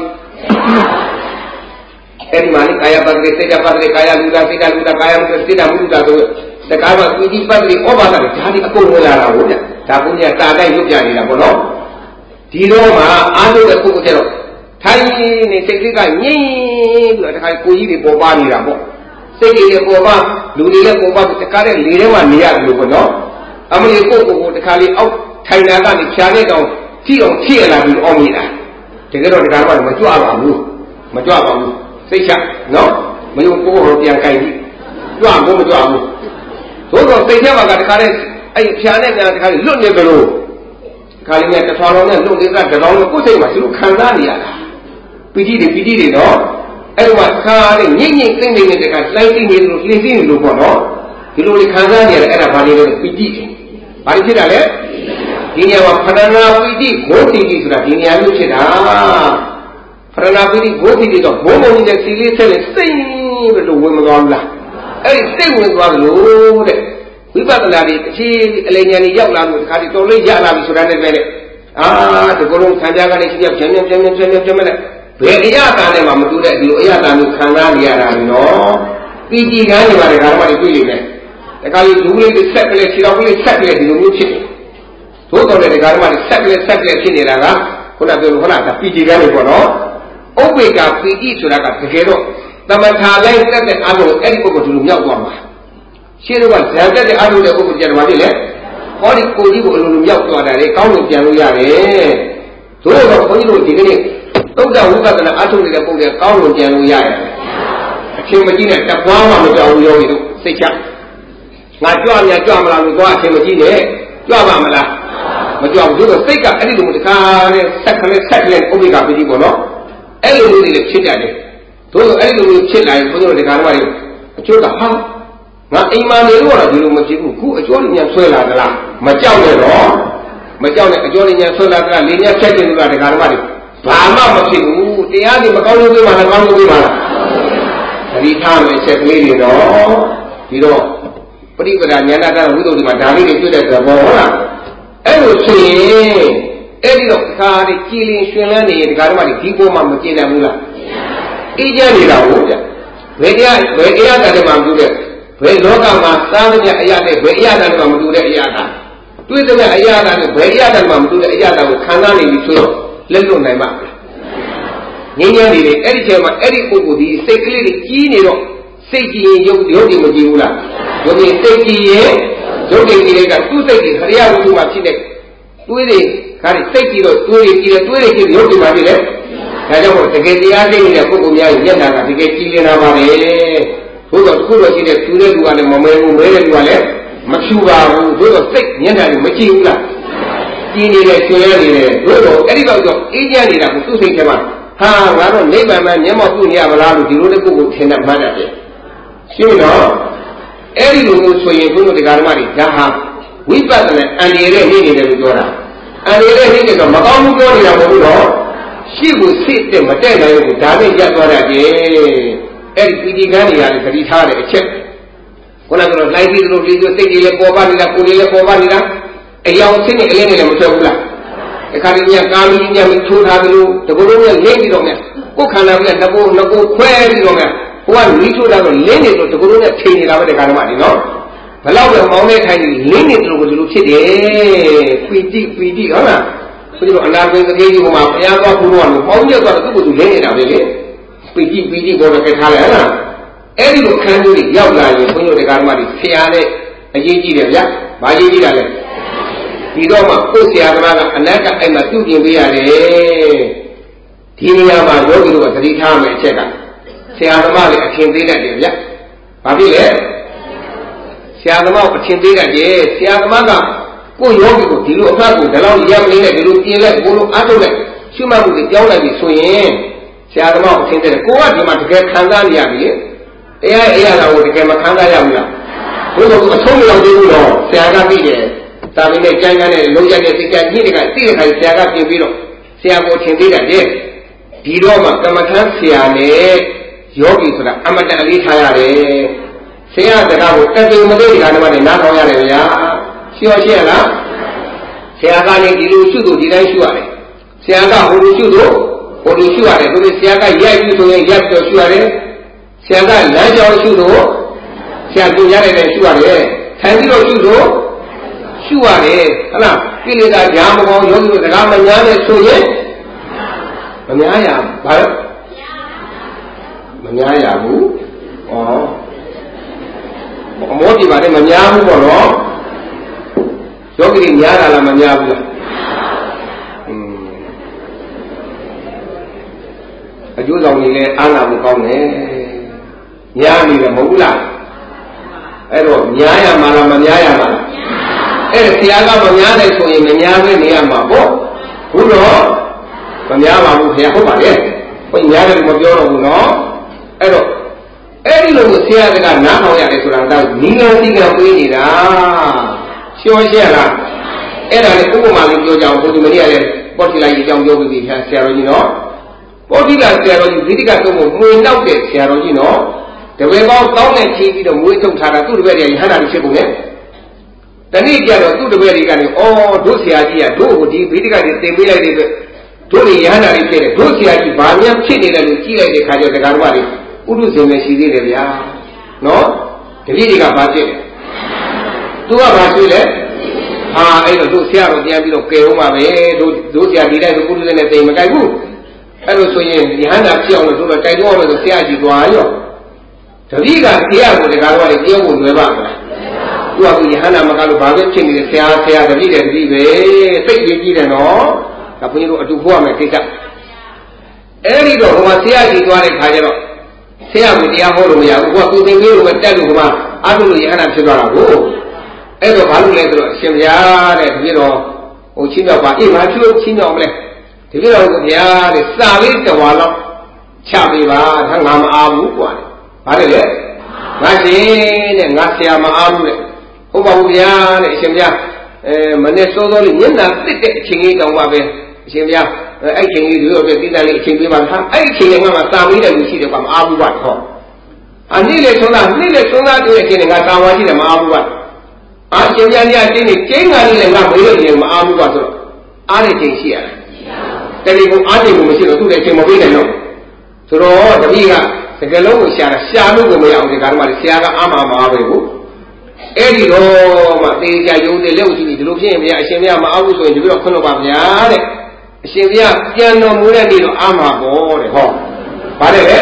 အဲ့ဒီမှာလေကာယပတ္တိစိတ်ပတ္တိကာယလူတာစိတ်လူတာကာယမုစိတ်မုတာဆိုတကားမှာဝိတိပတ္တိဩဘာသာတွေဒါဒီအကုန်ဝင်လာတာဟုတ်ဗျာဒါဘုန်းကြီးကတာတိုက်ရုပ်ပြနေတာပေါ့နော်ဒီတော့မှအားထုတ်တဲ့ပုဂ္ဂိုလ်ကျတော့ထိုင်နေစိတ်ကငြိမ့်ပြီးတော့တခါကိုကြီးတွေပေါ်ပါနေတာပေါ့စိတ်တွေပေါ်ပါလူတွေလည်းပေါ်ပါတခါတဲ့လေထဲမှာနေရတယ်လို့ပေါ့နော်အမလီကိုတခါလေးအောက်ထိုင်တာကနေဖြာတဲ့တောင်ကြည့်အောင်ဖြည့်လာပြီးအောင်းနေတာတကယ်တော့ဒီကားကမကြွပါဘူးမကြွပါဘူးစိတ်ချနော်မယုံကိုယ်ပြန်ကြိုက်ပြီးကြွဖို့မကြွဘူးသို့တော့စိတ်ထဲမှာကတခါတဲ့အဲ့ဖြာတဲ့ညာတခါလေးလွတ်နေကြလို့ခါလေးနဲ့တစ်ထောင်လုံးနဲ့လွတ်နေတာတစ်ထောင်လုံးကိုယ်စိတ်မှာသူတို့ခံစားနေရတာပီတိတွေနော်အဲ့လိုမှခါလေးညင်ညင်သိမ့်နေတဲ့တခါလှိုင်းသိနေလို့လှိမ့်သိနေလို့ပေါ့နော်ဒီလိုလေးခံစားနေရတယ်အဲ့ဒါဘာလေးလဲပီတိတယ်ဘာလို့ဖြစ်တာလဲဒီနေရာမှာဖရဏပီတိဂောတိတိဆိုတာဒီနေရာမျိုးဖြစ်တာဖရဏပီတိဂောတိတိတော့ဘုံဘုံကြီးတဲ့စီလေးဆက်လက်စိတ်ပဲလို့ဝင်မသွားဘူးလားအဲ့ဒီစိတ်ဝင်သွားလို့တဲ့ဝိပဿနာတွေအခြေအလင်းဉာဏ်ကြီးရောက်လာလို့ဒီခါဒီတော်လေးရလာပြီဆိုတာနဲ့ပဲလေဒီကုလုံးခံကြကနေရှိပြပြန်မဲ့ဘယ်အရာတာနဲ့မှမတူတဲ့ဒီလိုအရာတာမျိုးခံစားနေရတာနော်ပီတိကန်းနေပါတယ်ဓမ္မတွေတွေ့နေတယ်ဒါကလေးလူလေးတွေဆက်ကလေးခြေတော်လေးဆက်ကလေးဒီလိုမျိုးဖြစ်တယ်သို့တော်လည်းဒီဓမ္မတွေဆက်ကလေးဖြစ်နေတာကခုနပြောလို့ခုနကပီတိကန်းနေပေါ့နော်ဥပ္ပေကပီတိဆိုတာကတကယ်တော့သမထာလိုက်တက်တဲ့အာရုံအဲ့ဒီပုဂ္ဂိုလ်ဒီလိုမြောက်သွားမှာရှင်းတော့ဇာတက်တဲ့အာရုံတဲ့ပုဂ္ဂိုလ်ကျတော့ဘာဖြစ်လဲဟောဒီကိုကြီးကိုအလိုလိုမြောက်သွားတာလေကောင်းလို့ပြန်လို့ရတယ်သို့တော့ဘုန်းကြီးတို့ဒီကနေ့သုဒ္ဓဝိပဿနာအထုနေတဲ့ပုံတွေကောင်းလို့ပြန်လို့ရတယ်အချင်းမကြီးနဲ့တပွားမှမကြောက်ဘူးယောဂီတို့စိတ်ချငါကြွမလားလို့သွားအချင်းမကြီးနဲ့ကြွပါမလားမကြောက်ဘူးဆိုတော့စိတ်ကအဲ့ဒီလိုတခါနဲ့ဆက်ကလေးဥပိ္ပကပီတိပေါ့နော်အဲ့လိုမျိုးတွေလည်းဖြစ်ကြတယ်သို့တော့အဲ့လိုမျိုးဖြစ်လာရင်ဘုန်းကြီးတို့ဒီကားတွေအကျိုးကဟာငါအိမ်မှာနေလို့တော့ဒီလိုမဖြစ်ဘူးခုအကျိုးဉာဏ်ဆွဲလာသလားမကြောက်နဲ့တော့မကြောက်နဲ့အကျိုးဉာဏ်ဆွဲလာသလားလေညာချက်တယ်လို့ဒီကားတွေဘာမှမဖြစ်ဘူးတရားဒီမကောင်းလို့ပြမှာလားကောင်းလို့ပြမှာလားသတိထားမယ်ချက်ကလေးတွေတော့ဒီတော့ပရိပဒဉာဏတဝိသုဒ္ဓိမှာဒါလေးတွေတွေ့တဲ့သဘောဟုတ်လားအဲ့လိုဆိုရင်အဲ့ဒီတော့ခါဒီကြည်လင်ရှင်လန်းနေရင်ဒီကားတွေဒီကိုမှမကျင်နိုင်ဘူးလားအေးချမ်းနေတာဟုတ်ဗျဘယ်တရားတယ်မှမတူတဲ့ဘယ်လောကမှာစားတဲ့အရာနဲ့ဘယ်အရာတယ်မှမတူတဲ့အရာကတွေ့တဲ့အရာကနဲ့ဘယ်အရာတယ်မှမတူတဲ့အရာကိုခံစားနေပြီဆိုတော့လက်လွတ်နိုင်မှာငြိမ်းချမ်းနေတယ်အဲ့ဒီချိန်မှာအဲ့ဒီပုဂ္ဂိုလ်ဒီစိတ်ကလေးတွေကြီးနေတော့စိတ်ကြည်ရင်ရုပ်တွေမကြည်ဘူးလားရုပ်တွေစိတ်ကြည်ရင်ရုပ်တွေကသူ့စိတ်တွေခရိယဝိသုမှာဖြစ်တဲ့တွေးတွေခါစိတ်ကြည်တော့တွေးတွေကြည်တယ်တွေးတွေကြည်ရုပ်တွေမှာဖြစ်တယ်ဒါကြောင့်မို့တကယ်တရားသိနေတဲ့ပုဂ္ဂိုလ်များရဲ့မျက်နှာကတကယ်ကြည်လင်တာပါပဲသို့တော့ခုတော့ရှိတဲ့ဖြူတဲ့လူကလည်းမမဲဘူးမဲတဲ့လူကလည်းမဖြူပါဘူးသို့တော့စိတ်မျက်နှာတွေမကြည်ဘူးလားကြည်နေတယ်ကျွဲနေတယ်သို့တော့အဲ့ဒီတော့အေးချမ်းနေတာကိုသူ့စိတ်ထဲမှာဟာငါတို့နိဗ္ဗာန်မှာမျက်မှောက်ပြုနေရမလားလို့ဒီလိုတဲ့ပုဂ္ဂိုလ်ထင်တတ်မှန်းတယ်ရှင်းတော့အဲ့ဒီလိုမျိုးဆိုရင်ဘုန်းတော်တရားဓမ္မတွေဒါဟာဝိပဿနာအန္တရာယ်နဲ့နေတယ်လို့ပြောတာအန္တရာယ်နဲ့နေတယ်ဆိုမကောင်းဘူးပြောနေတာမဟုတ်ဘူးတော့ရှိကိုစစ်တဲ့မတဲ့နိုင်ဘူးဒါနဲ့ရပ်သွားတတ်တယ်အဲ့ဒီပီတိကန်းတွေရတယ်သတိထားတယ်အချက်ခုနကတော့လိုက်ပြီးလို့ဒီလိုစိတ်ကြီးလည်းပေါ်ပါနေတာကိုယ်ကြီးလည်းပေါ်ပါနေတာအယောင်ဆင်းနေအလင်းနဲ့လည်းမထွက်ဘူးလားအခါကြီးကကာမီညမထိုးထားသလိုတကူလုံးနဲ့လိမ့်ပြီးတော့မြတ်ကိုယ်ခန္ဓာကငကိုခွဲပြီးတော့မြတ်ဟိုကနီးထိုးတာတော့လင်းနေတော့တကူလုံးနဲ့ထိနေတာပဲတခါမှဒီနော်ဘလောက်ပဲမောင်းနေထိုင်နေလင်းနေတယ်လို့ဒီလိုဖြစ်တယ်ပီတိဟုတ်လားဘုရားအနာဂတ်တကယ်ကြီးဟိုမှာဘုရားသွားဘူးတော့ပေါင်းရသွားတော့သူ့ကိုသူလင်းနေတာပဲလေပီတိပေါ်တော့ထားလိုက်ဟလားအဲ့ဒီလိုခန်းကြီးရောက်လာရင်ဘုန်းကြီးတရားဓမ္မတွေဆရာနဲ့အရေးကြီးတယ်ဗျာ။ဘာရေးကြီးတာလဲဒီတော့မှကိုယ်ဆရာသမားကအနက်ကအဲ့မှာပြုပြင်ပေးရတယ်ဒီနေရာမှာယောဂီတို့ကသတိထားမယ်အချက်ကဆရာသမားတွေအထင်သေးတတ်တယ်ဗျ။ဘာဖြစ်လဲဆရာသမားအထင်သေးတတ်တယ်ဆရာသမားကကိုယောဂီကိုဒီလိုအဖတ်ကိုဒီလောက်ရပ်မနေနဲ့ဒီလိုပြင်လိုက်ကိုလိုအားထုတ်လိုက်ရှုမှတ်မှုတွေကြောင်းလိုက်ပြီဆိုရင်ဆရာသမားအထင်သေးတယ်ကိုကဒီမှာတကယ်ခံစားနေရပြီတရားအေးရတာကိုတကယ်မခံစားရဘူးလားဘုရားကအဆုံးမရောက်သေးဘူးတော့ဆရာကပြီးတယ်ဒါပေမဲ့ကြိုင်းကနေလုံးရတဲ့စိတ်ကြညှိတဲ့ကသိတဲ့ခါဆရာကပြင်ပြီးတော့ဆရာကိုအထင်သေးတယ်ဒီတော့မှကမ္မထမ်းဆရာနဲ့ယောဂီဆိုတာအမတန်အလေးထားရတယ်ဆရာစကားကိုတက်ကြုံမသိတဲ့ခါမှလည်းနားထောင်ရတယ်ဗျာရှင်းရလားဆရာကလည်းဒီလိုရှုလို့ဒီတိုင်းရှုရတယ်ဆရာကဟိုလိုရှုလို့ဟိုလိုရှုရတယ်ဒါပေမဲ့ဆရာကရိုက်ပြီးဆိုရင်ရိုက်ပြီးရှုရတယ်ဆရာကလမ်းကြောင်းရှုလို့ဆရာကြည့်ရတဲ့ရှုရတယ်ထိုင်ပြီးတော့ရှုလို့ရှုရတယ်ဟုတ်လားကိလေသာညာမကောင်းယောဂီတို့စကားမများနဲ့ဆိုရင်မများရဘာလို့မများရဘူးဩအမောဒီပါလေမများဘူးပေါ့နော်ယောဂီတွေများတာလားမများဘူးလားအကျိုးဆောင်နေလဲအားနာဖို့ကောင်းတယ်များနေတယ်မဟုတ်ဘူးလားအဲ့တော့များရမှာလားမများရမှာလားအဲ့ဆရာကမများတယ်ဆိုရင်မများပဲနေရမှာပေါ့ဘုတော့မများပါဘူးခင်ဗျဟုတ်ပါလေဘုရားတယ်မပြောတော့ဘူးနော်အဲ့တော့အဲ့ဒီလိုကိုဆရာကနားထောင်ရတယ်ဆိုတာကနီလန်းစီကံပေးနေတာရှင်းရှင်းလားအဲ့ဒါလည်းဥပမာလေးပြောကြအောင်ဘုရားမင်းရလည်းပေါ်တိလိုက်အကြောင်းပြောပြီးဆရာတော်ကြီးနော်ပေါ်တိကဆရာတော်ကြီးဗိတိကသုံးကိုမွေနောက်တဲ့ဆရာတော်ကြီးနော်တပည့်ပေါင်းတောင်းနဲ့ချီးပြီးတော့မွေထုတ်ထားတာသူ့တပည့်တွေရဟန္တာတွေဖြစ်ကုန်တယ်တနေ့ကျတော့သူ့တပည့်တွေကလည်းအော်တို့ဆရာကြီးကတို့ကိုဒီဗိတိကတွေသင်ပေးလိုက်တဲ့အတွက်တို့တွေရဟန္တာတွေဖြစ်တယ်တို့ဆရာကြီးဘာများဖြစ်နေလဲလို့ကြည့်လိုက်တဲ့ခါကျတော့တရားတော်ကဥဒုဇင်နဲ့ရှိသေးတယ်ဗျာနော်တပည့်တွေကဘာဖြစ်လဲသူကဘာရှိလဲဟာအဲ့တော့တို့ဆရာတော်ပြန်ပြီးတော့ကယ်အောင်ပါပဲတို့ဆရာဒီတိုင်းဥဒုဇင်နဲ့သိမကြိုက်ဘူးအဲ့လိုဆိုရင်ရဟန္တာဖြစ်အောင်လို့တို့တော့တိုက်တော့မယ်ဆိုဆရာကြီးသွားရောတပည့်ကတရားကိုတရားတော်ကလည်းပြောဖို့လွယ်ပါမလားသူကရဟန္တာမကလို့ဘာပဲဖြစ်နေတယ်ဆရာတပည့်တယ်တပည့်ပဲသိပြီးကြည့်တယ်နော်ဒါဘုန်းကြီးတို့အတူဖို့ရမယ်ကိစ္စအဲ့ဒီတော့ဟိုမှာဆရာကြီးသွားတဲ့ခါကျတော့ဆရာကတရားဟောလို့မရဘူးဟိုကသူသင်ပေးလို့ပဲတက်လို့ဟိုမှာအထုလို့ရဟန္တာဖြစ်သွားတာကိုအဲ့တော့ဘာလို့လဲဆိုတော့အရှင်ဘုရားတဲ့တပည့်တော်ဟိုချင်းတော့ပါအေးဘာဖြစ်လို့ချင်းတော့မလဲတပည့်တော်ကဘုရားတဲ့စာလေးတစ်ဝါလောက်ချပေးပါဒါငါမအားဘူးကွာဘာလဲလေငါရှင်တဲ့ငါဆရာမအားဘူးတဲ့ဟုတ်ပါဘူးဗျာတဲ့အရှင်ဘုရားမနေ့စောစောလေးမျက်နှာတစ်တဲ့အချိန်လေးတောင်ပါပဲအရှင်ဘုရားအဲ့ချိန်လေးတို့တော့ပြည်တန်လေးအချိန်ပေးပါဟာအဲ့ချိန်လေးကမှစာပေးတယ်လို့ရှိတယ်ကွာမအားဘူးပါဟောအနည်းလေဆုံးတာနှစ်လေဆုံးတာတွေ့တဲ့အချိန်လေးငါစာဝါရှိတယ်မအားဘူးပါအရှင်ဘုရားကြီးအချင်းကြီးကျင်းကန်လေးလည်းငါမေးလို့ရင်မအားဘူးပါဆိုတော့အားတဲ့ချိန်ရှိရတယ်တကယ်ကိုအားတဲ့ကိုမရှိတော့သူ့ရဲ့ချိန်မပေးနိုင်တော့ဆိုတော့တပည့်ကစကလုံးကိုရှာလို့ကိုမရအောင်ဒီကားမှဆရာကအားမအားပဲကိုအဲ့ဒီတော့မှသေချာယုံတယ်လက်ဥရှိပြီဒီလိုဖြစ်ရင်ဗျာအရှင်ဘုရားမအားဘူးဆိုရင်ဒီလိုခွန်းတော့ပါဗျာတဲ့အရှင်ဘုရားပြန်တော်မူတဲ့နေ့တော့အားမှာပေါ့တဲ့ဟောဗါတယ်လေ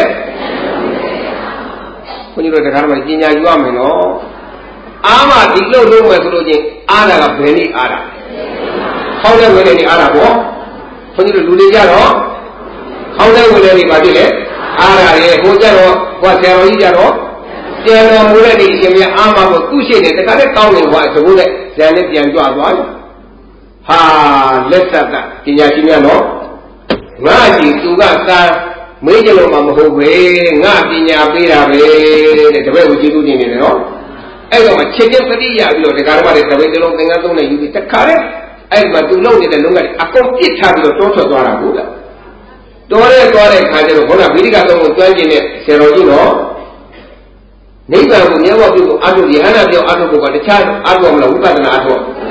ခွန်ကြီးတို့တရားတော်မှာပညာယူရမယ်နော်အားမှာဒီလိုလုပ်မယ်ဆိုလို့ချင်းအားတာကဘယ်နည်းအားတာခေါင်းထဲဝင်နေအားတာပေါ့ခွန်ကြီးတို့လူတွေကြတော့ခေါင်းထဲဝင်နေပါပြီလေအားရတယ်ဟိုကြတော့ဟိုဆရာတော်ကြီးကြတော့ပြန်တော်မူတဲ့ဒီအရှင်မြတ်အားမဖို့သူ့ရှိနေတခါတည်းကောင်းနေဟောသဘိုးနဲ့ဇန်နဲ့ပြန်ကြွသွားတယ်ဟာလက်သက်ကပညာရှိများနော်ငါကြည့်သူကသာမေးကြလို့မှမဟုတ်ပဲငါပညာပေးတာပဲတဲ့တပည့်ကိုကြည့်လို့နေတယ်နော်အဲ့တော့မှချက်ချင်းပရိယာပြီးတော့ဒကာတော်ကတပည့်တလုံးသင်္ကန်းသုံးနဲ့ယူပြီးတခါတည်းအဲ့မှာသူလုံနေတဲ့လုံးကအကုန်ပြစ်ထားပြီးတော့တောထွက်သွားတာဟုတ်လားတော်ရဲသွားတဲ့ခါကျတော့ခေါင်းကဗိဓိကသုံးကိုကျွမ်းကျင်တဲ့ဆရာတော်ကြီးနော်နိဗ္ဗာန်ကိုမြတ်ဝပြုကိုအာထုရဟန္တာပြောအာထုကိုတခြားအာထုမလားဝိပဿနာအာထု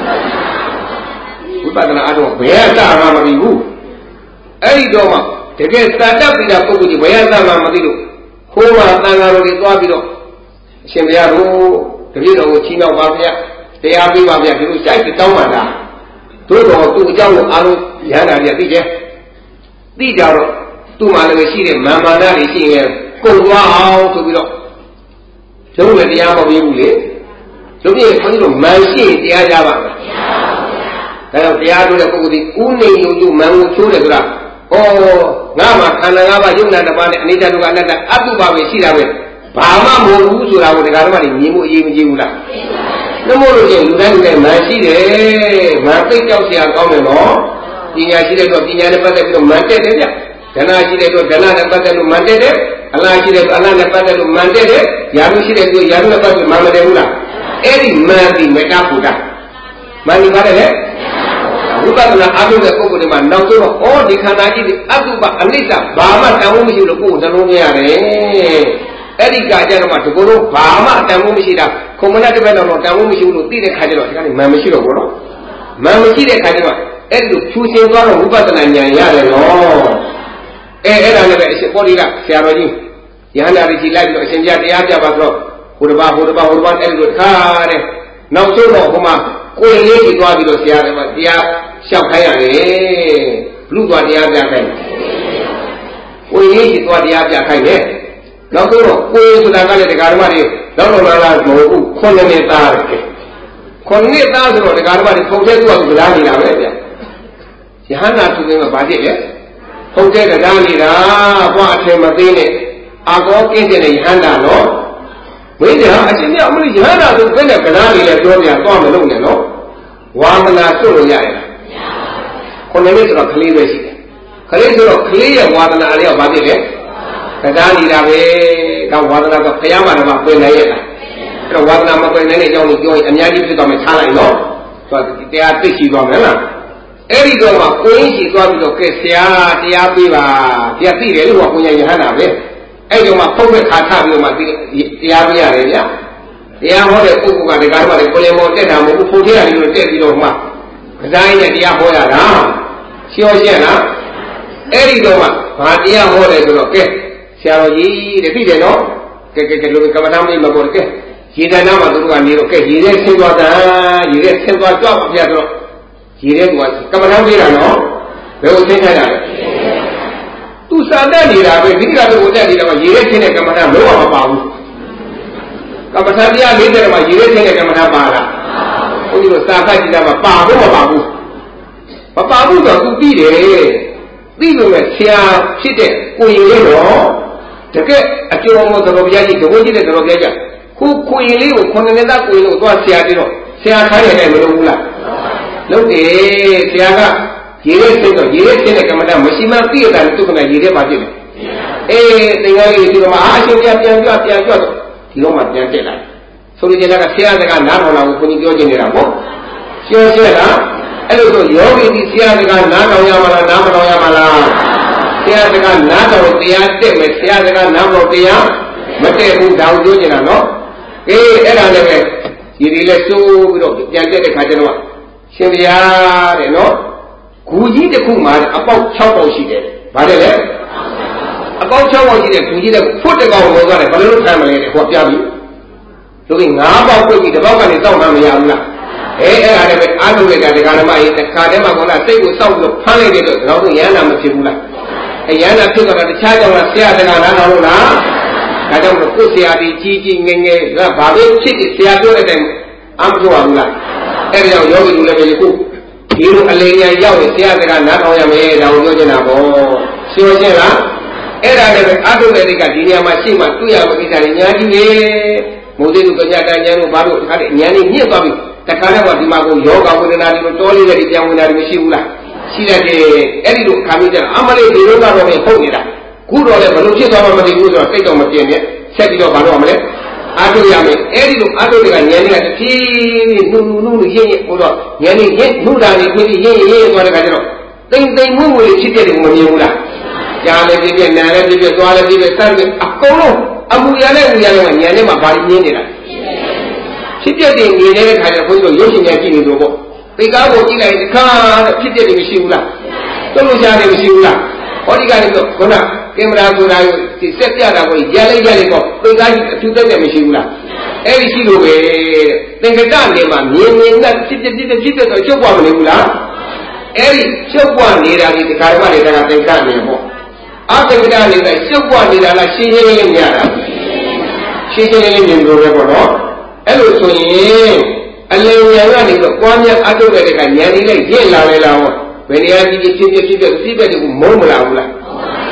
ဝိပဿနာအာထုဘယ်အစမှမသိဘူးအဲ့ဒီတော့မှတကယ်သာတပိတာပုဂ္ဂိုလ်ကြီးဘယ်အစမှမသိလို့ခိုးမှသံဃာတော်တွေသွားပြီးတော့အရှင်ဘုရားတို့တပည့်တော်ကိုချီးမြှောက်ပါဗျာတရားပေးပါဗျာဒီလိုစိုက်ပြီးတောင်းပါလားတို့တော်သူ့အကြောင်းကိုအားလုံးရဟန္တာတွေသိတယ်သိကြတော့သူ့မှာလည်းရှိတဲ့မာနတွေရှိရင်ကုန်သွားအောင်ဆိုပြီးတော့ကျုပ်လည်းတရားမပေးဘူးလေကျုပ်ပြည့်ခွန်ကြီးတို့မန်ရှိရင်တရားကြပါမယ်ဒါကြောင့်တရားတို့တဲ့ပုဂ္ဂိုလ်ဒီဥနေယုံကျမန်ကိုချိုးတယ်ဆိုတာဩ Nama Kananga Yuna Nabani Anita Anata Atuba Shirabe. Bama Moru Sura with the Garmani, Nimu Yimula. No more than Masi, Martin Chelsea and Omeno. Ina Chile to Tina Pata to Mantede. Then I see to Dana Pata to Mantede. Allah Chile Alana Pata to Mantede. Yamu Chile to Yamu Pata to Mamadula. Any man in Metaputa. Mani Mare. Ubana Abu the Kokuman, now to all the Kanaki, Abuba, Anita, Bama, Tamumi, the Poo, the Lumia, Erika Janama to go, Bama, Tamumishida, Commonata Venamo, Tamumi, the Kajano, Mamishiro, Mamishida Kajama, Edu, choosing one of Ubatan and Yara, no. Era never is a body up, Sarah. Yana Richi, Senja, the Aja Batro, Hurba, Edward Kare, now so no, Huma. Cô lấy thì qua bị đổ xe rồi mà dia sao khai à đấy lúc qua dia ra khai cô lấy thì qua dia ra khai đấy nó cứ rồi cô ấy đang cái này cái mà đi đó là một con người ta rồi cái mà đi không thể qua được ra gì nào đấy thì hắn là tụi mình mà bảo gì đấy không thể được ra gì đó qua thêm mà tin này có cái gì này hắn là nó mấy giờ anh chị nhớ mấy giờ đó tôi cái này cái nào đi là cho nhà to mà luôn này nó hoàn là số lượng dài con này nó khali về gì khali số lượng khali là hoàn là ai ở bao nhiêu đấy cái nào đi ra về cái hoàn là cái phải mà nó quên này là cái hoàn là mà quên này cho anh nhà đi thì tao mới trả lại nó cho cái ăn tích gì đó nữa là ấy đi rồi mà quên gì đó thì cái xe thì ăn đi và thì ăn đi đấy lúc mà quên nhà hàng nào đấy ấy nhưng mà không phải khá thà nhưng mà thì ăn nhà đấy nhá thì ăn hồi đấy cũng cái cái mà để có một cái nào một phút thế là đi rồi đi rồi mà cái này thì ăn hồi là đó siêu xe đó ấy đi rồi mà thì ăn hồi đấy rồi cái xe rồi gì để đi đấy nó cái lúc cái mà làm đi mà còn cái gì đó nào mà tụi anh đi rồi cái gì đấy xem qua ta gì đấy xem qua cho bây giờ rồi gì đấy qua cái mà làm đi là nó về ở trên này là tu sa đã đi ra về đi ra được ở đây là gì đấy trên này cái mà làm đâu mà bảo cái mà tham gia lên đây mà gì đấy trên này cái mà làm bảo là ôi rồi sa phải đi ra mà bảo đâu mà bảo rồi tu đi rồi xe xịt đấy quỳ lên đó cái ở chỗ mà tao bây giờ gì đâu gì tao bây giờ quỳ lên rồi con này đã quỳ rồi tôi xe đi rồi xe khai này mới đúng là lúc thì xe cái gì đấy trên này cái mà làm mới mà biết là tụi cái gì đấy bao nhiêu tiếng Anh thì mà xem tiền cho thì nó mà tiền lại sau khi là cái xe cái nào là cũng như cái gì này đó xe đó ấy rồi yogi thì xe cái nào nào mà xe cái nào rồi tiền để mà xe cái nào rồi tiền mà để cũng đào vô như nào nó cái là này gì đi là số rồi tiền để khai cho nó xem ra để nó cú gì để cú mà about 6 bao xí đấy phải đấy about 6 bao xí đấy cú gì để phút để cao rồi cái này phải mà này hoặc là rồi ngã bao cái gì để bao cái này tao làm gì à là này ăn được cái mà cái này mà còn là xây của sau được phá lên được nó cũng nhớ làm một chuyện là cái nhớ là khi mà cái cha trong là xe cái nào nó là cái trong là cố xe đi chi nghe là bảo vệ chiếc xe tôi này ăn cho là cái này là yogi là cái gìဒီလိုအလင်းညာရောက်ရင်ဆရာကနားထောင်ရမယ်ဒါကိုပြောချင်တာပေါ့ရှင်းရှင်းလားအဲ့ဒါလည်းအာထုတဲ့တွေကဒီနေရာမှာရှိမှတွေ့ရမယ့်ကိစ္စတွေညာကြီးလေမိုးသေးသူပညာတန်ဉာဏ်တို့ဘာလို့အခါတည်းဉာဏ်ကြီးညှစ်သွားပြီတခါတော့ဒီမှာကိုယောဂဝေဒနာတွေတောလေးတွေပြန်ဝင်တာတွေမရှိဘူးလားရှိတယ်အဲ့ဒီလိုခါပြီးကြအမလေးဒီလိုကတော့ပဲဟုတ်နေတာခုတော့လည်းဘလို့ဖြစ်သွားမှမသိဘူးဆိုတော့စိတ်တော့မပြင်းနဲ့ဆက်ပြီးတော့ဘာလို့ရမလဲအာထုရမယ်အဲ့ဒီလိုအာထုတွေကဉာဏ်ကြီးကတဖြည်းဖြည်းနုရင်းဟိုတော့ဉာဏ်ကြီးနုတာနေခွင့်ရင်းသွားတဲ့ခါကျတော့တိမ်မွေ့မွေ့ဖြစ်တဲ့ကိုမမြင်ဘူးလားကြားလည်းပြည့်နားလည်းပြည့်သွားလည်းပြည့်စမ်းပြီးအကုန်လုံးအမှုရနဲ့ဉာဏ်နဲ့မှာဘာလို့မြင်နေတာဖြစ်တဲ့နေတဲ့ခါကျတော့ဘုန်းကြီးတို့ရုပ်ရှင်များကြည့်နေလို့ပေါ့သိကားကိုကြည့်လိုက်ခါဖြစ်တဲ့တွေမရှိဘူးလားသုံးလို့ရှားတယ်မရှိဘူးလားဟောဒီကနေ့တော့ခုနကင်မရာဆိုတာကိုဒီဆက်ပြတာကိုရလိုက်ပေါ့သိကားကြီးအထူးတက်မရှိဘူးလားအဲ့ဒီရှိလို့ပဲသင်္ကကနေမှာမြင်နဲ့ဖြစ်တော့ချုပ်ပွားမနေဘူးလားအဲ့ဒီချုပ်ပွားနေတာဒီဒီကာရမတွေကသင်္ကနေပေါ့အသင်္ကနေတဲ့ချုပ်ပွားနေတာလားရှင်းရှင်းလေးမြင်ရတာရှင်းရှင်းလေးမြင်လို့ပဲပေါ့နော်အဲ့လိုဆိုရင်အလင်းဉာဏ်ကနေတော့ပွားများအထုတ်တဲ့ကဉာဏ်ကြီးနဲ့ရင့်လာလေလားဟောဘယ်နေရာကြီးဖြစ်စီးပဲဒီကိုမုန်းမလာဘူးလား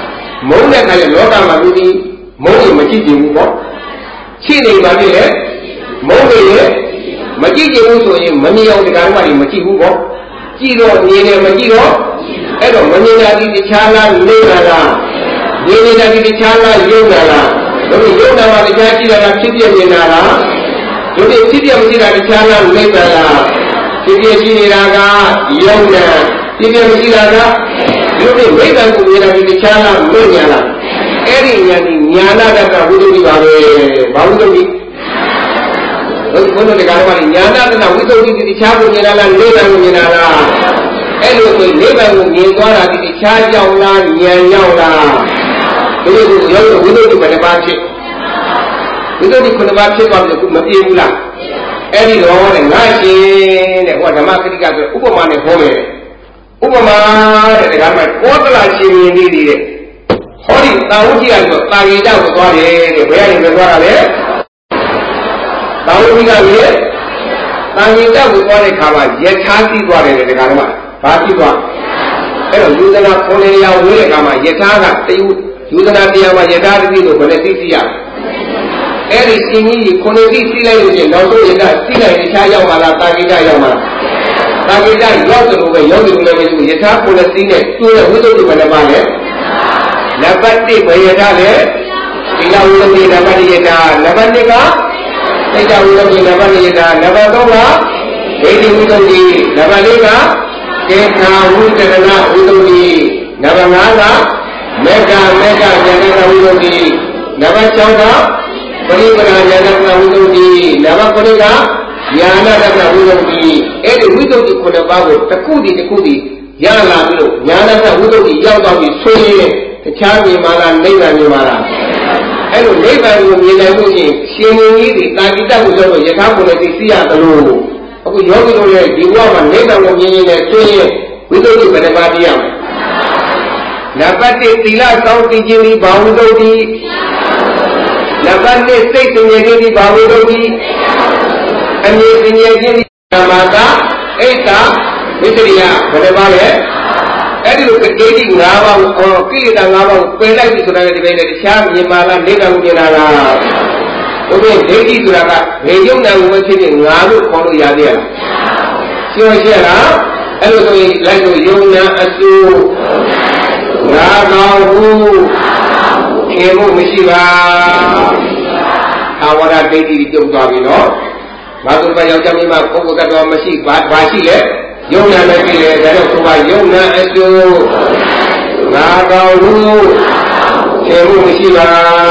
မုန်းတဲ့ခါကျလောကမှာလူဒီမုန်းရင်မကြည့်ကြဘူးပေါ့ရှိနေပါပြီလေမုန်းနေရင်မကြည့်ကြဘူးဆိုရင်မမြင်အောင်တရားဓမ္မတွေမကြည့်ဘူးပေါ့ကြည့်တော့မြင်တယ်မကြည့်တော့အဲ့တော့မမြင်တာဒီတခြားလားနေလာလားမြင်နေတာဒီတခြားလားယုံလာလားတို့ယုံတာမှတခြားကြည့်တာလားဖြစ်ပြမြင်တာလားတို့ဖြစ်ပြမကြည့်တာတခြားလားနေလာလားဖြစ်ပြရှိနေတာကယုံတယ်ဖြစ်ပြမရှိတာကတို့မိဘကိုမြင်တာဒီတခြားလားမမြင်လားအဲ့ဒီဉာဏ်ဒီညာနာတ္တဝိသုဒ္ဓိပါပဲဘာဝိသုဒ္ဓိဘုန်းတော်တရားတော်ကညာနာတ္တဝိသုဒ္ဓိဒီတခြားကိုမြင်တာလားနိဗ္ဗာန်ကိုမြင်တာလားအဲ့လိုဆိုနိဗ္ဗာန်ကိုမြင်သွားတာဒီတခြားကြောင့်လားဉာဏ်ကြောင့်လားဒီလိုကိုရောဝိသုဒ္ဓိဘယ်နှပါဖြစ်ဝိသုဒ္ဓိခုနှစ်ပါးဖြစ်သွားပြီခုမပြေဘူးလားအဲ့ဒီတော့တဲ့ငါရှင်တဲ့ဟောဓမ္မကတိကဆိုဥပမာနဲ့ဟောမယ်ဥပမာတဲ့တရားမှာကောသလရှင်မြင်သေးတယ်ဟောဒီတာဝတိကဆိုတာဂိတကိုသွားတယ်တဲ့ဘယ်ကနေသွားတာလဲတာဝတိကလည်းတာဂိတကိုသွားတဲ့ခါမှာယထာသိသွားတယ်တဲ့တရားတော်မှာဘာသိသွားအဲ့တော့ယူဇနာ900ရောက်ဝေးတဲ့ခါမှာယထာကတယူယူဇနာတရားမှာယထာတိဆိုဘယ်နဲ့သိရအဲ့ဒီရှင်ကြီး9သိသိလိုက်လို့ချင်းနောက်ဆုံးယထာသိလိုက်တခြားရောက်ပါလားတာဂိတရောက်ပါလားတာဂိတရောက်တယ်လို့ပဲရောက်တယ်လို့လည်းမရှိဘူးယထာ9သိနဲ့တွဲတဲ့ဝိသုဒ္ဓိဘယ်နှပါလဲနံပါတ်1ဘယ်ရထားလဲသီလဝိသုဒ္ဓိနံပါတ်1ရထားနံပါတ်2ကစိတ်တဝိသုဒ္ဓိနံပါတ်2ရထားနံပါတ်3ကဒိဋ္ဌိဝိသုဒ္ဓိနံပါတ်4ကကေထာဝိတရဏဝိသုဒ္ဓိနံပါတ်5ကမေဃဉာဏဝိသုဒ္ဓိနံပါတ်6ကပရိပရာဉာဏဝိသုဒ္ဓိနံပါတ်9ကဉာဏတ္တဝိသုဒ္ဓိအဲ့ဒီဝိသုဒ္ဓိ9ပါးကိုတစ်ခုတည်းရလာပြီးလို့ဉာဏတ္တဝိသုဒ္ဓိရောက်သွားပြီဆိုရင်တခြားမြင်ပါလားနိဗ္ဗာန်မြင်ပါလားအဲ့လိုနိဗ္ဗာန်ကိုမြင်နိုင်လို့ရှင်ရှင်ကြီးဒီတာဂိတကိုဆိုတော့ယထာကိုလည်းသိရတယ်လို့အခုယောဂီတို့ရဲ့ဒီဘဝမှာနိဗ္ဗာန်ကိုမြင်ရင်လည်းဆိုရင်ဝိသုဒ္ဓိဘယ်နှပါးတရားမလဲနံပါတ်1သီလစောင့်တည်ခြင်းဒီဘာဝိသုဒ္ဓိနံပါတ်2စိတ်တည်ခြင်းဒီဘာဝိသုဒ္ဓိအမြဲတည်ခြင်းဒီဓမ္မတာဣတ္တဝိတ္တရိယဘယ်နှပါးလဲအဲ့ဒီလိုဒိဋ္ဌိ5ပါးကိုကိလေသာ5ပါးကိုပယ်လိုက်ပြီဆိုတာလည်းဒီပိုင်းနဲ့တခြားမြင်ပါလားနိဗ္ဗာန်ကိုမြင်တာလားဘုရားဒိဋ္ဌိဆိုတာကဘယ်ယုံနာကိုဖြစ်ဖြစ်ငါလို့ခေါ်လို့ရသေးလားရှင်းရှင်းလားအဲ့လိုဆိုရင်လိုက်လို့ယုံနာအစုငါကောင်းဘူးခေဖို့မရှိပါအာဝရဒိဋ္ဌိပြုတ်သွားပြီနော်ဘာလို့ပဲယောက်ျားမိန်းမပုဂ္ဂိုလ်ကတော့မရှိဘာရှိလဲယုံနာလည်းကြည့်တယ်ဒါတော့ဆိုပါယုံနာအကျိုးငါကောင်းဘူးခြေမှုမရှိပါ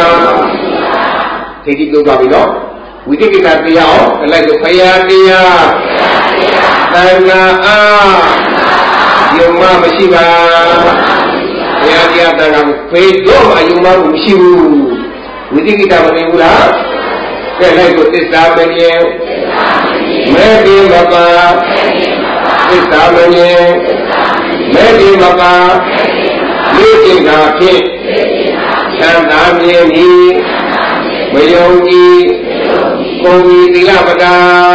ဒိဋ္ဌိပြောပါပြီနော်ဝိသိကိစ္စတရားအောင်လိုက်လို့ဖယားတရားသံဃာအားယုံမမရှိပါဘုရားတရားသံဃာကိုဖေးတော့မှယုံမမရှိဘူးဝိသိကိစ္စမသိဘူးလားကဲလိုက်လို့သစ္စာမမြင်မဲဒီမပါသစ္စာမမြင်မဲဒီမပါလေ့ကျင့်တာဖြင့်ချမ်းသာမြင်သည်မယုံကြည်ကိုယ်ကြီးသီလပဒါ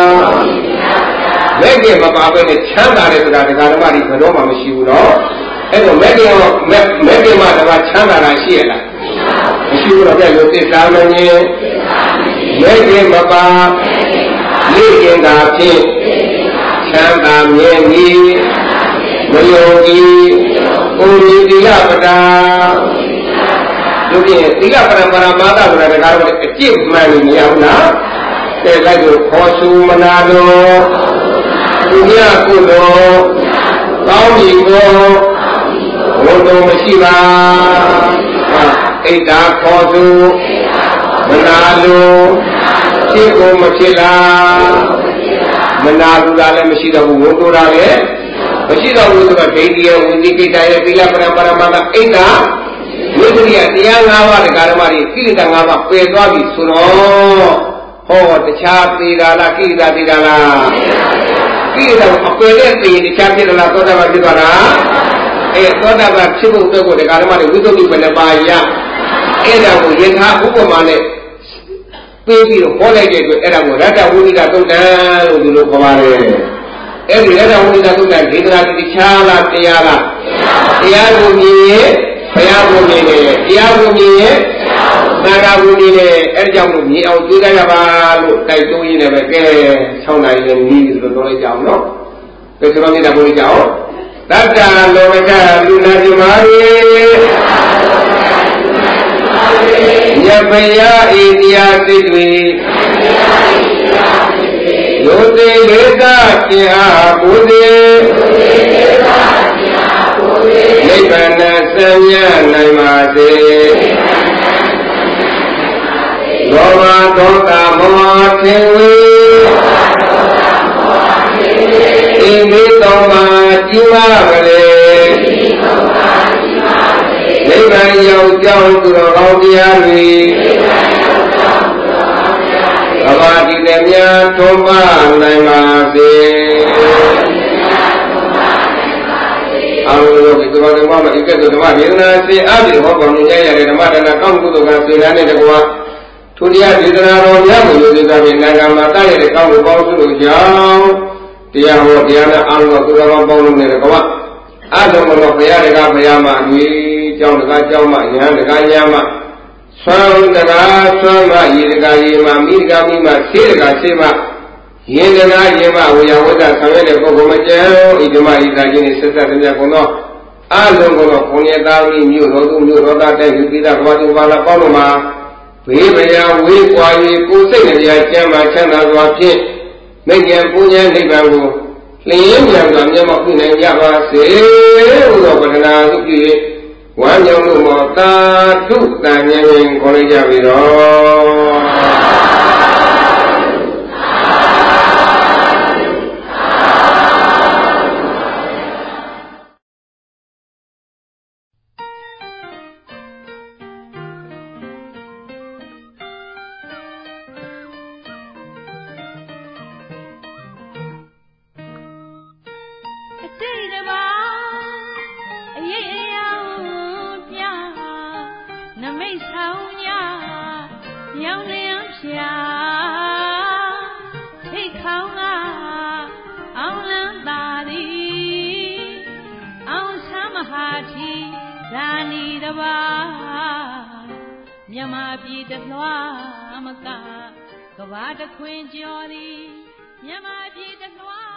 မဲကျင့်မပါဘဲနဲ့ချမ်းသာတယ်ဆိုတာတရားဓမ္မတွေဘယ်တော့မှမရှိဘူးနော်အဲ့တော့မဲကျင့်မှာတပါချမ်းသာတာရှိရလားမရှိဘူးတော့ပြလို့သစ္စာမမြင်မဲကျင့်မပါလေ့ကျင့်တာဖြင့်ချမ်းသာမြဲမည်မယုံကြည်ကိုယ်ဒီသီလပဒါတို့ဖြင့်သီလပရမမာသဆိုတာတရားတော်အကျင့်မှန်လို့မရဘူးလားတဲ့လိုက်ကိုခေါ်စုမနာတော်သူများကုသိုလ်ကောင်းပြီကိုဘုံတော်မရှိပါဣဒ္ဓခေါ်စုမနာလို့ဖြစ်ကိုမဖြစ်လားမနာဘူးလားလည်းမရှိတော့ဘူးဝန်တိုးတာလည်းမရှိတော့ဘူးဆိုတော့ဒိဋ္ဌိရဲ့ဝိသိကိစ္စရဲ့သီလပရမမာသဣဒ္ဓဝိသရိယတရား5ပါးတရားဓမ္မတွေကိလေသာ5ပါးပယ်သွားပြီဆိုတော့ဟောတခြားသေးတာလားကိလေသာသေးတာလားကိလေသာအပယ်တဲ့သေတခြားဖြစ်လားသောတာပန်ဖြစ်သွားလားသောတာပန်ဖြစ်ဖို့အတွက်ကိုတရားဓမ္မတွေဝိသုဒ္ဓိဘယ်နှပါရအဲ့ဒါကိုယထာဥပမာနဲ့ပေးပြီးတော့ဟောလိုက်တဲ့အတွက်အဲ့ဒါကိုရတ္တဝိနိဒသုတ်တံလို့ဒီလိုခေါ်ပါတယ်အဲ့ဒီရတ္တဝိနိဒသုတ်တံဒေသနာတိခြားလားတရားလားတရားကိုမြင်ရင်ဘုရားကိုမြင်တယ်တရားကိုမြင်ရဲ့သံဃာကိုမြင်တယ်အဲ့ကြောင့်လို့မြင်အောင်ကြိုးစားရပါလို့တိုက်တွန်းရင်းနဲ့ပဲကဲ6နာရီနဲ့နီးပြီးဆိုတော့လိုက်ကြအောင်နော်ကဲဆိုတော့နေတာကိုကြအောင်တတ္တလောကလူနာပြမာရေယပယဣတရားစိတ်တွေယောတိဒေသရှင်အားဘုသေနိဗ္ဗာန်ဆံမြနိုင်ပါစေလောဘဒေါသမောဟခင်ဝေဣန္ဒိတောမှာကြီးမားပါလေနိဗ္ဗာန်ရောက်ကြောင်းသူတော်ကောင်းတရားတွေသဘာဝတည်များထုံးပါနိုင်ပါစေအာရုံကိုဒီတော်ဓမ္မမှာဧကတုဓမ္မဒေသနာစေအဘိဟောကောင်းကြရတဲ့ဓမ္မဒါနကောင်းကုသိုလ်ကစေနာနဲ့တကွာထိုတရားဒေသနာတော်များကိုယူသေးတဲ့နိုင်ငံမှာတရတဲ့ကောင်းကိုပေါင်းစုလို့ကြောင်းတရားဟောတရားနဲ့အာရုံကိုသူတော်ကောင်းပေါင်းလို့နေတဲ့ကွာအာရုံကတော့ဘုရားတကားဘုရားမှာအတွေ့ကျောင်းတကားကျောင်းမှာညာတကားညာမှာဆွမ်းတကားဆွမ်းမှာရေတကားရေမှာမိတကားမိမှာဆေးတကားဆေးမှာရင်တကားရင်မှာဝေယဝတ္တဆောင်ရတဲ့ပုဂ္ဂိုလ်မကျန်ဣဒမဣဒာကြီးနဲ့ဆက်ဆက်တဲ့ကုန်တော့အာလုံးကတော့ဘုံရသားဝိမြို့တော်သူမြို့တော်သားတဲ့ယူပိသကဘာသူဘာလာပေါင်းလို့မှာဘေးဗျာဝေးကွာ၍ကိုယ်စိတ်နဲ့ကြာကျမ်းမှာချမ်းသာစွာဖြင့်မိညာပူညာနိဗ္ဗာန်ကိုလျင်မြန်စွာမျက်မှောက်ပြုနိုင်ကြပါစေဟူသောပဒနာစုပြု၍ဝမ်းမြောက်လို့မောသာဓုတန်ဉာဏ်ခေါ်လိုက်ကြပြီတော့မြန်မာပြည်တလွှားမကကဘာတခွင်ကျော်သည်မြန်မာပြည်တလွှား